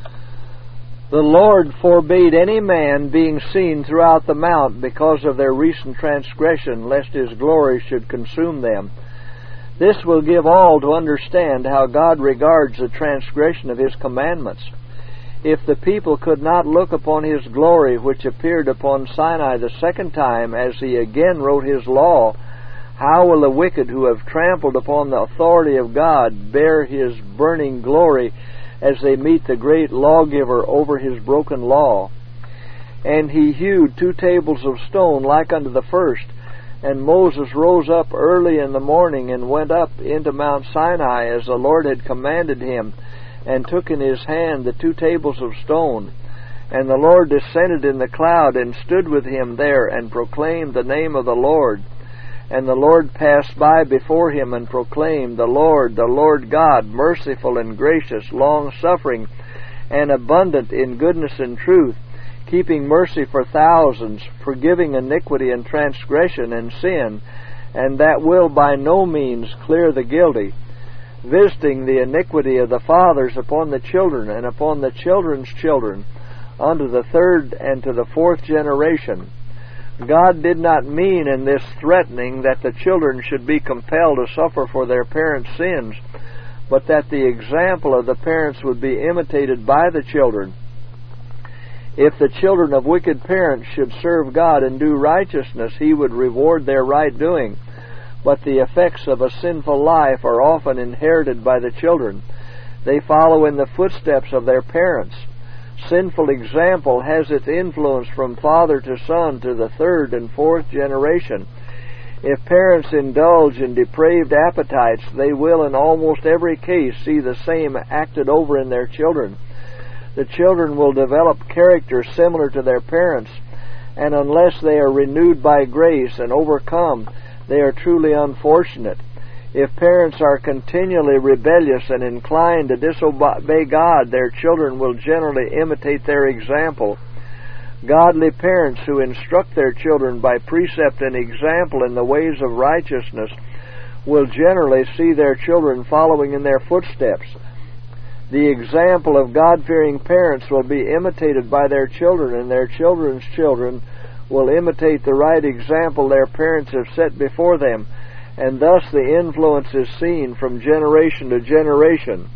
The Lord forbade any man being seen throughout the mount because of their recent transgression, lest his glory should consume them. This will give all to understand how God regards the transgression of His commandments. If the people could not look upon His glory, which appeared upon Sinai the second time, as He again wrote His law, how will the wicked who have trampled upon the authority of God bear His burning glory as they meet the great lawgiver over His broken law? And he hewed two tables of stone like unto the first. And Moses rose up early in the morning, and went up into Mount Sinai, as the Lord had commanded him, and took in his hand the two tables of stone. And the Lord descended in the cloud, and stood with him there, and proclaimed the name of the Lord. And the Lord passed by before him, and proclaimed, The Lord, the Lord God, merciful and gracious, long-suffering, and abundant in goodness and truth, keeping mercy for thousands, forgiving iniquity and transgression and sin, and that will by no means clear the guilty, visiting the iniquity of the fathers upon the children, and upon the children's children, unto the third and to the fourth generation. God did not mean in this threatening that the children should be compelled to suffer for their parents' sins, but that the example of the parents would be imitated by the children. If the children of wicked parents should serve God and do righteousness, He would reward their right doing. But the effects of a sinful life are often inherited by the children. They follow in the footsteps of their parents. Sinful example has its influence from father to son to the third and fourth generation. If parents indulge in depraved appetites, they will in almost every case see the same acted over in their children. The children will develop character similar to their parents, and unless they are renewed by grace and overcome, they are truly unfortunate. If parents are continually rebellious and inclined to disobey God, their children will generally imitate their example. Godly parents who instruct their children by precept and example in the ways of righteousness will generally see their children following in their footsteps. The example of God-fearing parents will be imitated by their children, and their children's children will imitate the right example their parents have set before them, and thus the influence is seen from generation to generation.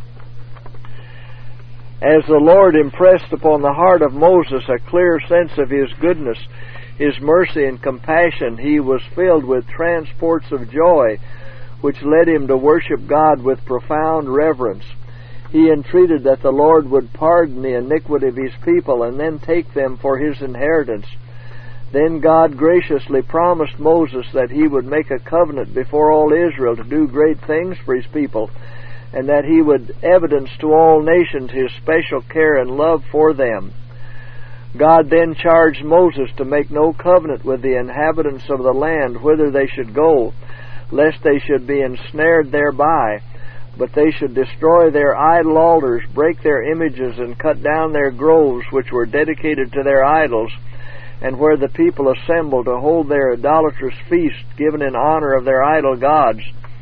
As the Lord impressed upon the heart of Moses a clear sense of His goodness, His mercy and compassion, he was filled with transports of joy, which led him to worship God with profound reverence. He entreated that the Lord would pardon the iniquity of His people and then take them for His inheritance. Then God graciously promised Moses that He would make a covenant before all Israel to do great things for His people, and that He would evidence to all nations His special care and love for them. God then charged Moses to make no covenant with the inhabitants of the land whither they should go, lest they should be ensnared thereby, but they should destroy their idol altars, break their images, and cut down their groves which were dedicated to their idols, and where the people assembled to hold their idolatrous feast given in honor of their idol gods.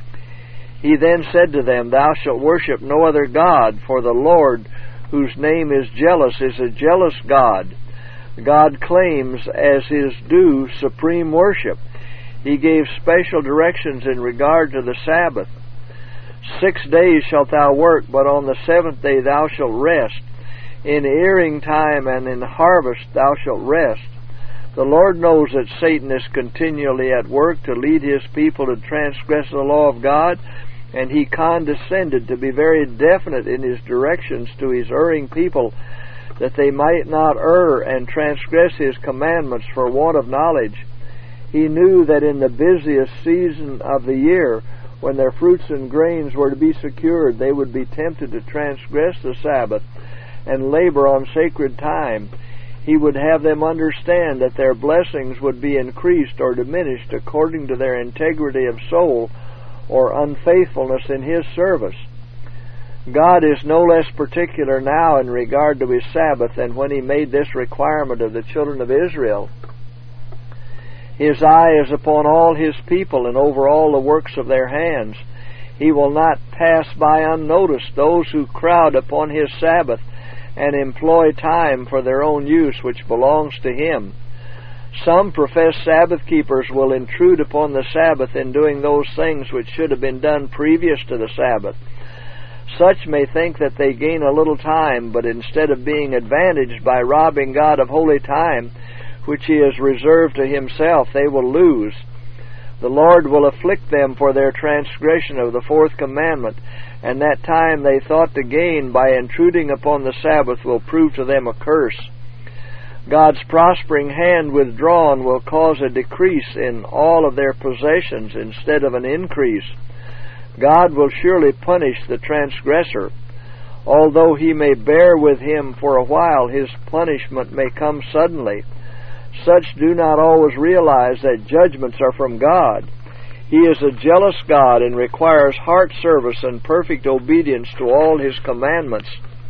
He then said to them, Thou shalt worship no other God, for the Lord, whose name is jealous, is a jealous God. God claims as His due supreme worship. He gave special directions in regard to the Sabbath. Six days shalt thou work, but on the seventh day thou shalt rest. In earing time and in harvest thou shalt rest. The Lord knows that Satan is continually at work to lead his people to transgress the law of God, and he condescended to be very definite in his directions to his erring people, that they might not err and transgress his commandments for want of knowledge. He knew that in the busiest season of the year, when their fruits and grains were to be secured, they would be tempted to transgress the Sabbath and labor on sacred time. He would have them understand that their blessings would be increased or diminished according to their integrity of soul or unfaithfulness in His service. God is no less particular now in regard to His Sabbath than when He made this requirement of the children of Israel. His eye is upon all His people and over all the works of their hands. He will not pass by unnoticed those who crowd upon His Sabbath and employ time for their own use, which belongs to Him. Some professed Sabbath keepers will intrude upon the Sabbath in doing those things which should have been done previous to the Sabbath. Such may think that they gain a little time, but instead of being advantaged by robbing God of holy time, which He has reserved to Himself, they will lose. The Lord will afflict them for their transgression of the fourth commandment, and that time they thought to gain by intruding upon the Sabbath will prove to them a curse. God's prospering hand withdrawn will cause a decrease in all of their possessions instead of an increase. God will surely punish the transgressor. Although He may bear with him for a while, His punishment may come suddenly. Such do not always realize that judgments are from God. He is a jealous God and requires heart service and perfect obedience to all His commandments.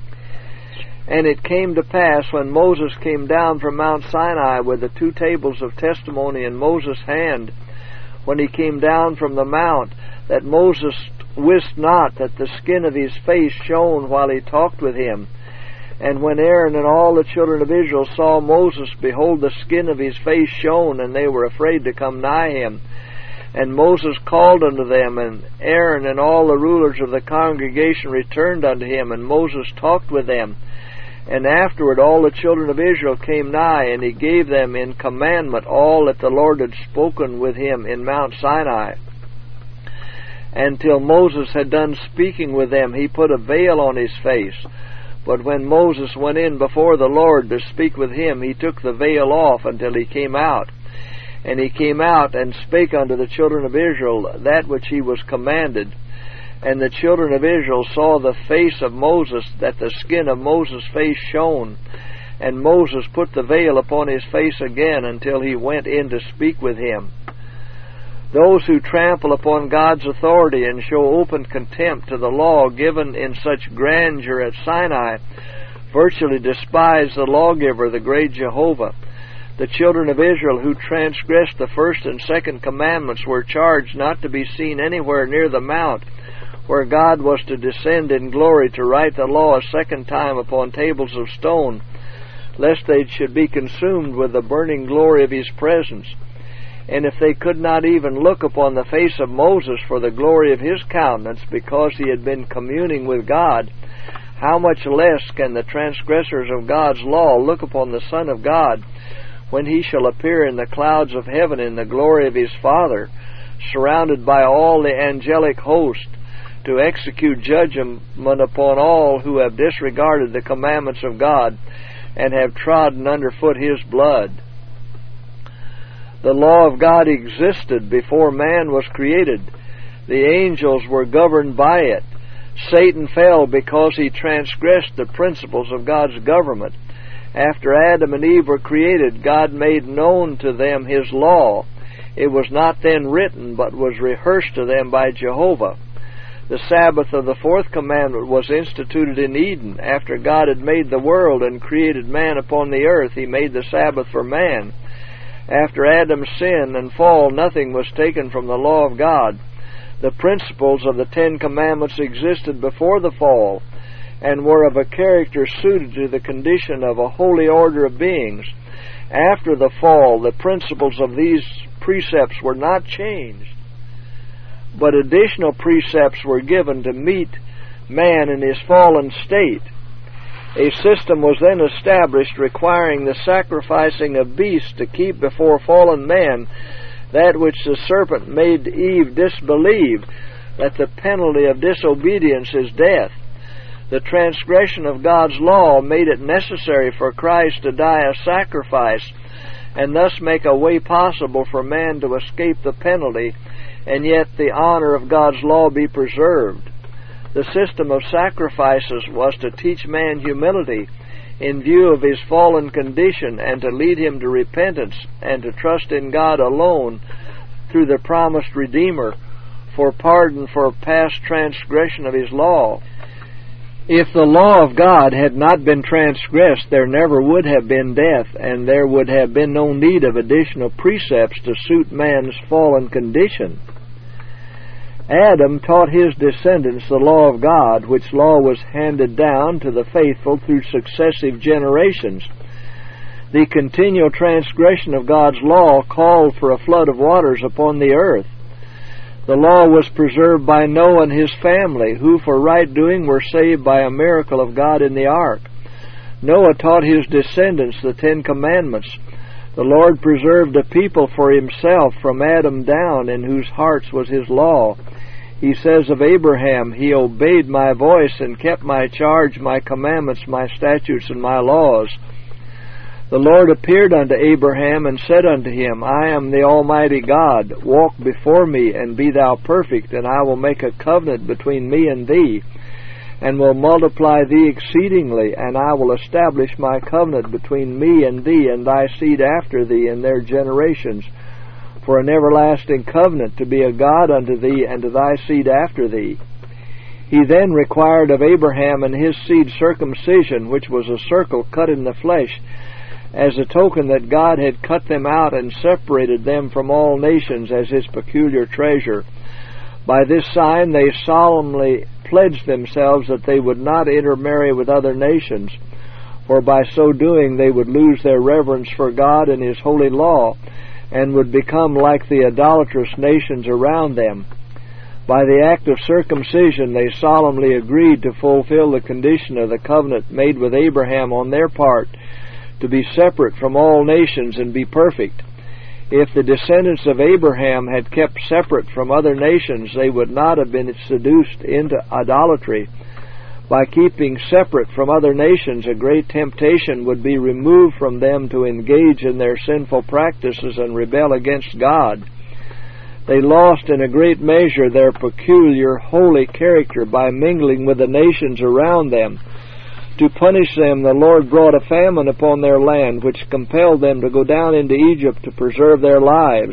And it came to pass, when Moses came down from Mount Sinai with the two tables of testimony in Moses' hand, when he came down from the mount, that Moses wist not that the skin of his face shone while he talked with him. And when Aaron and all the children of Israel saw Moses, behold, the skin of his face shone, and they were afraid to come nigh him. And Moses called unto them, and Aaron and all the rulers of the congregation returned unto him, and Moses talked with them. And afterward all the children of Israel came nigh, and he gave them in commandment all that the Lord had spoken with him in Mount Sinai. And till Moses had done speaking with them, he put a veil on his face. But when Moses went in before the Lord to speak with him, he took the veil off until he came out. And he came out and spake unto the children of Israel that which he was commanded. And the children of Israel saw the face of Moses, that the skin of Moses' face shone. And Moses put the veil upon his face again until he went in to speak with him. Those who trample upon God's authority and show open contempt to the law given in such grandeur at Sinai virtually despise the lawgiver, the great Jehovah. The children of Israel who transgressed the first and second commandments were charged not to be seen anywhere near the mount where God was to descend in glory to write the law a second time upon tables of stone, lest they should be consumed with the burning glory of His presence. And if they could not even look upon the face of Moses for the glory of his countenance, because he had been communing with God, how much less can the transgressors of God's law look upon the Son of God, when He shall appear in the clouds of heaven in the glory of His Father, surrounded by all the angelic host, to execute judgment upon all who have disregarded the commandments of God and have trodden underfoot His blood. The law of God existed before man was created. The angels were governed by it. Satan fell because he transgressed the principles of God's government. After Adam and Eve were created, God made known to them His law. It was not then written, but was rehearsed to them by Jehovah. The Sabbath of the fourth commandment was instituted in Eden. After God had made the world and created man upon the earth, He made the Sabbath for man. After Adam's sin and fall, nothing was taken from the law of God. The principles of the Ten Commandments existed before the fall, and were of a character suited to the condition of a holy order of beings. After the fall, the principles of these precepts were not changed, but additional precepts were given to meet man in his fallen state. A system was then established requiring the sacrificing of beasts to keep before fallen man that which the serpent made Eve disbelieve, that the penalty of disobedience is death. The transgression of God's law made it necessary for Christ to die a sacrifice, and thus make a way possible for man to escape the penalty, and yet the honor of God's law be preserved. The system of sacrifices was to teach man humility in view of his fallen condition, and to lead him to repentance and to trust in God alone through the promised Redeemer for pardon for past transgression of His law. If the law of God had not been transgressed, there never would have been death, and there would have been no need of additional precepts to suit man's fallen condition. Adam taught his descendants the law of God, which law was handed down to the faithful through successive generations. The continual transgression of God's law called for a flood of waters upon the earth. The law was preserved by Noah and his family, who for right doing were saved by a miracle of God in the ark. Noah taught his descendants the Ten Commandments. The Lord preserved a people for himself from Adam down, in whose hearts was his law. He says of Abraham, "He obeyed my voice and kept my charge, my commandments, my statutes, and my laws." The Lord appeared unto Abraham and said unto him, "I am the Almighty God. Walk before me, and be thou perfect, and I will make a covenant between me and thee, and will multiply thee exceedingly, and I will establish my covenant between me and thee and thy seed after thee in their generations, for an everlasting covenant, to be a God unto thee and to thy seed after thee." He then required of Abraham and his seed circumcision, which was a circle cut in the flesh, as a token that God had cut them out and separated them from all nations as his peculiar treasure. By this sign they solemnly pledged themselves that they would not intermarry with other nations, for by so doing they would lose their reverence for God and his holy law, and would become like the idolatrous nations around them. By the act of circumcision they solemnly agreed to fulfill the condition of the covenant made with Abraham on their part, to be separate from all nations and be perfect. If the descendants of Abraham had kept separate from other nations, they would not have been seduced into idolatry. By keeping separate from other nations, a great temptation would be removed from them to engage in their sinful practices and rebel against God. They lost in a great measure their peculiar holy character by mingling with the nations around them. To punish them, the Lord brought a famine upon their land, which compelled them to go down into Egypt to preserve their lives.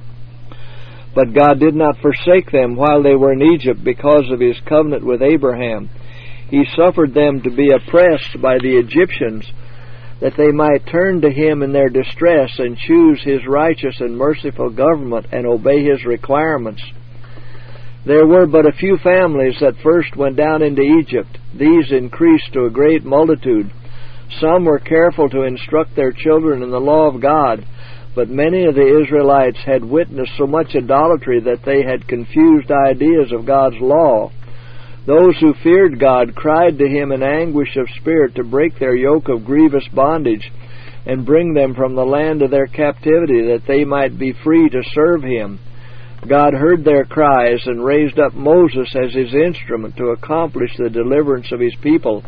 But God did not forsake them while they were in Egypt because of his covenant with Abraham. He suffered them to be oppressed by the Egyptians, that they might turn to him in their distress and choose his righteous and merciful government and obey his requirements. There were but a few families that first went down into Egypt. These increased to a great multitude. Some were careful to instruct their children in the law of God, but many of the Israelites had witnessed so much idolatry that they had confused ideas of God's law. Those who feared God cried to him in anguish of spirit to break their yoke of grievous bondage and bring them from the land of their captivity, that they might be free to serve him. God heard their cries and raised up Moses as his instrument to accomplish the deliverance of his people.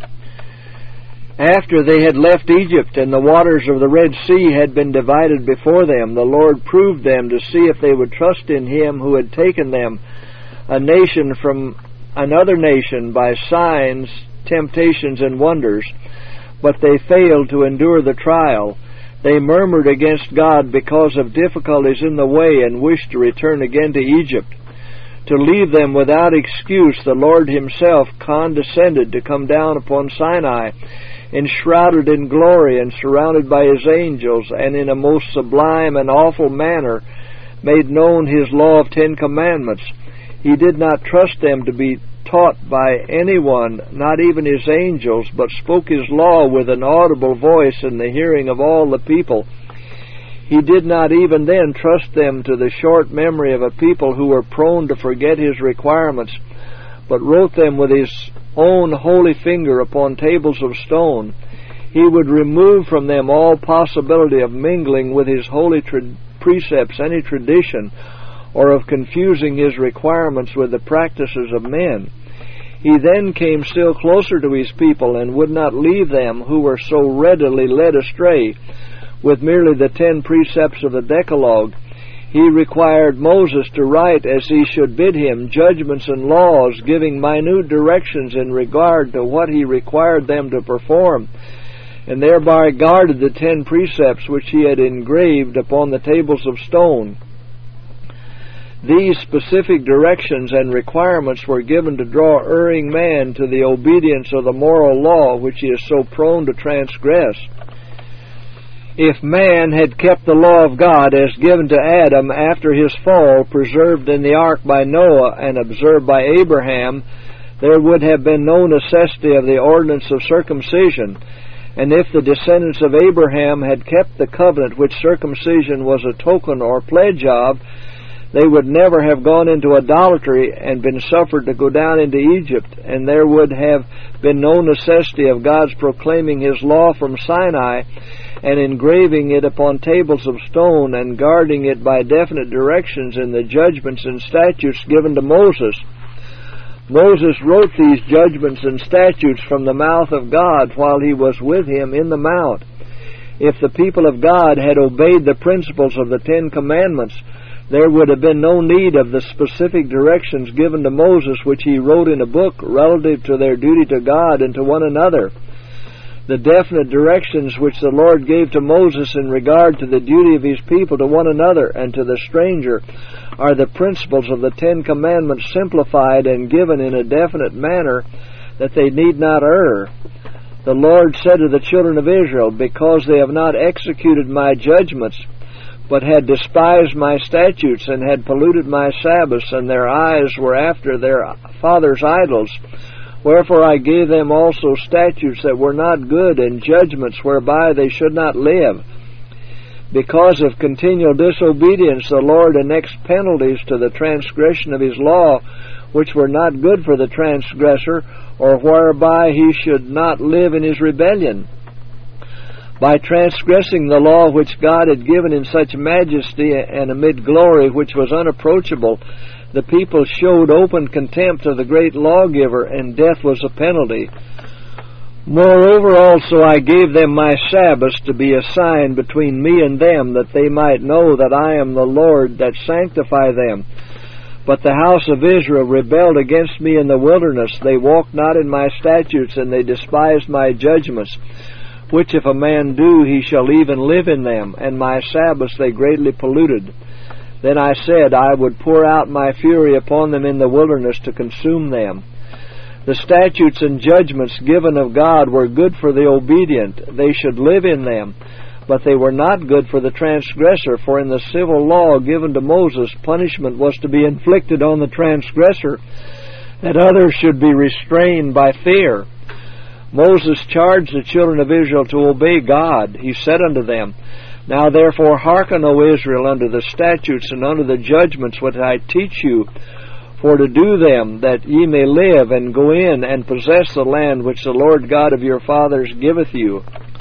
After they had left Egypt and the waters of the Red Sea had been divided before them, the Lord proved them to see if they would trust in him who had taken them, a nation from another nation, by signs, temptations, and wonders. But they failed to endure the trial. They murmured against God because of difficulties in the way and wished to return again to Egypt. To leave them without excuse, the Lord himself condescended to come down upon Sinai, enshrouded in glory and surrounded by his angels, and in a most sublime and awful manner made known his law of Ten Commandments. He did not trust them to be taught by anyone, not even his angels, but spoke his law with an audible voice in the hearing of all the people. He did not even then trust them to the short memory of a people who were prone to forget his requirements, but wrote them with his own holy finger upon tables of stone. He would remove from them all possibility of mingling with his holy tra- precepts any tradition, or of confusing his requirements with the practices of men. He then came still closer to his people and would not leave them who were so readily led astray with merely the ten precepts of the Decalogue. He required Moses to write, as he should bid him, judgments and laws, giving minute directions in regard to what he required them to perform, and thereby guarded the ten precepts which he had engraved upon the tables of stone. These specific directions and requirements were given to draw erring man to the obedience of the moral law which he is so prone to transgress. If man had kept the law of God as given to Adam after his fall, preserved in the ark by Noah and observed by Abraham, there would have been no necessity of the ordinance of circumcision. And if the descendants of Abraham had kept the covenant which circumcision was a token or pledge of, they would never have gone into idolatry and been suffered to go down into Egypt, and there would have been no necessity of God's proclaiming His law from Sinai and engraving it upon tables of stone and guarding it by definite directions in the judgments and statutes given to Moses. Moses wrote these judgments and statutes from the mouth of God while he was with him in the mount. If the people of God had obeyed the principles of the Ten Commandments, there would have been no need of the specific directions given to Moses which he wrote in a book relative to their duty to God and to one another. The definite directions which the Lord gave to Moses in regard to the duty of His people to one another and to the stranger are the principles of the Ten Commandments simplified and given in a definite manner that they need not err. The Lord said to the children of Israel, "Because they have not executed my judgments, but had despised my statutes and had polluted my Sabbaths, and their eyes were after their fathers' idols, wherefore I gave them also statutes that were not good, and judgments whereby they should not live." Because of continual disobedience, the Lord annexed penalties to the transgression of His law, which were not good for the transgressor, or whereby he should not live in his rebellion. By transgressing the law which God had given in such majesty and amid glory which was unapproachable, the people showed open contempt of the great lawgiver, and death was a penalty. Moreover also I gave them my Sabbaths to be a sign between me and them, that they might know that I am the Lord that sanctify them. But the house of Israel rebelled against me in the wilderness. They walked not in my statutes, and they despised my judgments, which if a man do, he shall even live in them. And my Sabbaths they greatly polluted. Then I said, I would pour out my fury upon them in the wilderness to consume them. The statutes and judgments given of God were good for the obedient. They should live in them. But they were not good for the transgressor, for in the civil law given to Moses, punishment was to be inflicted on the transgressor, that others should be restrained by fear. Moses charged the children of Israel to obey God. He said unto them, Now therefore hearken, O Israel, unto the statutes and unto the judgments which I teach you, for to do them, that ye may live, and go in and possess the land which the Lord God of your fathers giveth you.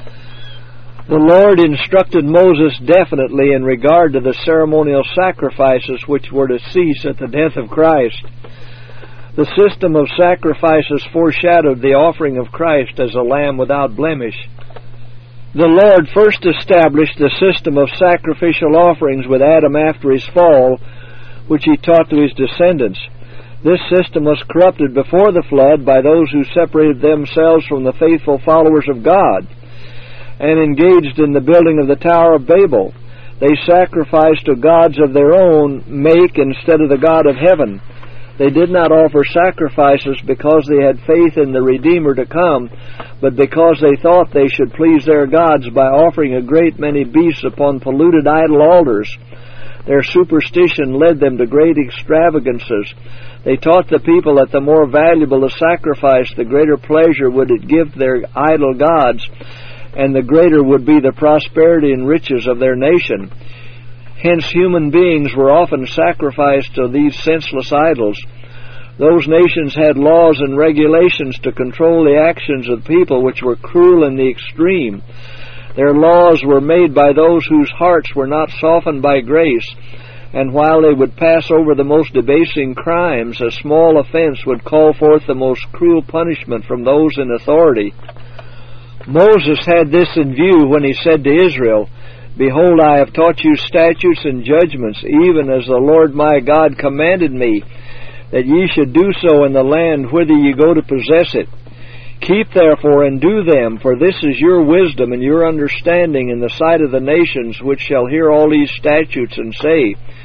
The Lord instructed Moses definitely in regard to the ceremonial sacrifices which were to cease at the death of Christ. The system of sacrifices foreshadowed the offering of Christ as a lamb without blemish. The Lord first established the system of sacrificial offerings with Adam after his fall, which he taught to his descendants. This system was corrupted before the flood by those who separated themselves from the faithful followers of God and engaged in the building of the Tower of Babel. They sacrificed to gods of their own make instead of the God of heaven. They did not offer sacrifices because they had faith in the Redeemer to come, but because they thought they should please their gods by offering a great many beasts upon polluted idol altars. Their superstition led them to great extravagances. They taught the people that the more valuable the sacrifice, the greater pleasure would it give their idol gods, and the greater would be the prosperity and riches of their nation. Hence human beings were often sacrificed to these senseless idols. Those nations had laws and regulations to control the actions of people which were cruel in the extreme. Their laws were made by those whose hearts were not softened by grace, and while they would pass over the most debasing crimes, a small offense would call forth the most cruel punishment from those in authority. Moses had this in view when he said to Israel, Behold, I have taught you statutes and judgments, even as the Lord my God commanded me, that ye should do so in the land whither ye go to possess it. Keep therefore and do them, for this is your wisdom and your understanding in the sight of the nations, which shall hear all these statutes and say,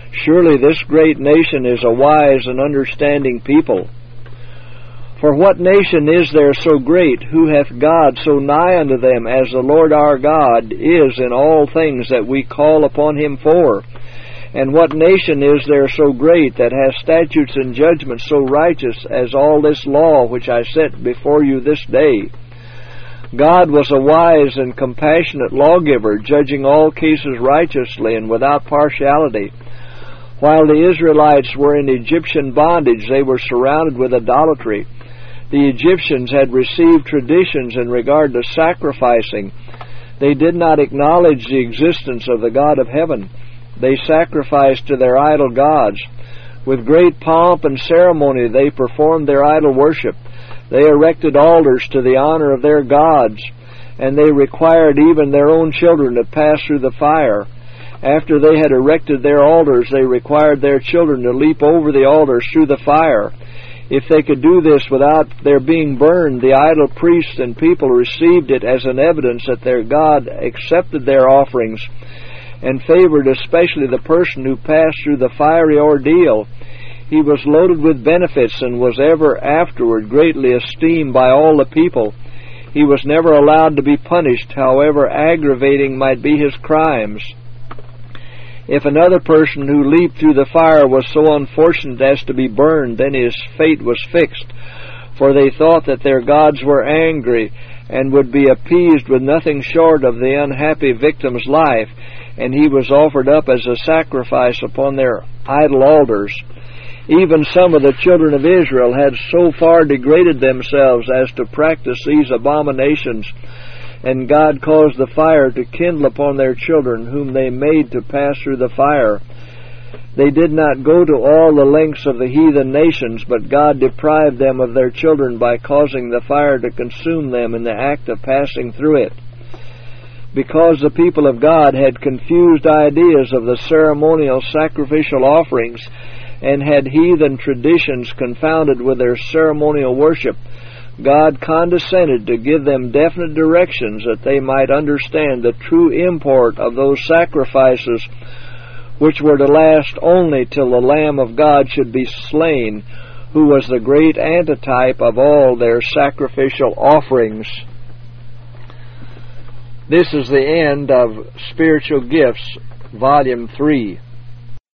Surely this great nation is a wise and understanding people. For what nation is there so great, who hath God so nigh unto them, as the Lord our God is in all things that we call upon him for? And what nation is there so great, that hath statutes and judgments so righteous as all this law which I set before you this day? God was a wise and compassionate lawgiver, judging all cases righteously and without partiality. While the Israelites were in Egyptian bondage, they were surrounded with idolatry. The Egyptians had received traditions in regard to sacrificing. They did not acknowledge the existence of the God of heaven. They sacrificed to their idol gods. With great pomp and ceremony they performed their idol worship. They erected altars to the honor of their gods, and they required even their own children to pass through the fire. After they had erected their altars, they required their children to leap over the altars through the fire. If they could do this without their being burned, the idol priests and people received it as an evidence that their God accepted their offerings and favored especially the person who passed through the fiery ordeal. He was loaded with benefits and was ever afterward greatly esteemed by all the people. He was never allowed to be punished, however aggravating might be his crimes. If another person who leaped through the fire was so unfortunate as to be burned, then his fate was fixed, for they thought that their gods were angry and would be appeased with nothing short of the unhappy victim's life, and he was offered up as a sacrifice upon their idol altars. Even some of the children of Israel had so far degraded themselves as to practice these abominations, and God caused the fire to kindle upon their children, whom they made to pass through the fire. They did not go to all the lengths of the heathen nations, but God deprived them of their children by causing the fire to consume them in the act of passing through it. Because the people of God had confused ideas of the ceremonial sacrificial offerings, and had heathen traditions confounded with their ceremonial worship, God condescended to give them definite directions that they might understand the true import of those sacrifices, which were to last only till the Lamb of God should be slain, who was the great antitype of all their sacrificial offerings. This is the end of Spiritual Gifts, Volume three.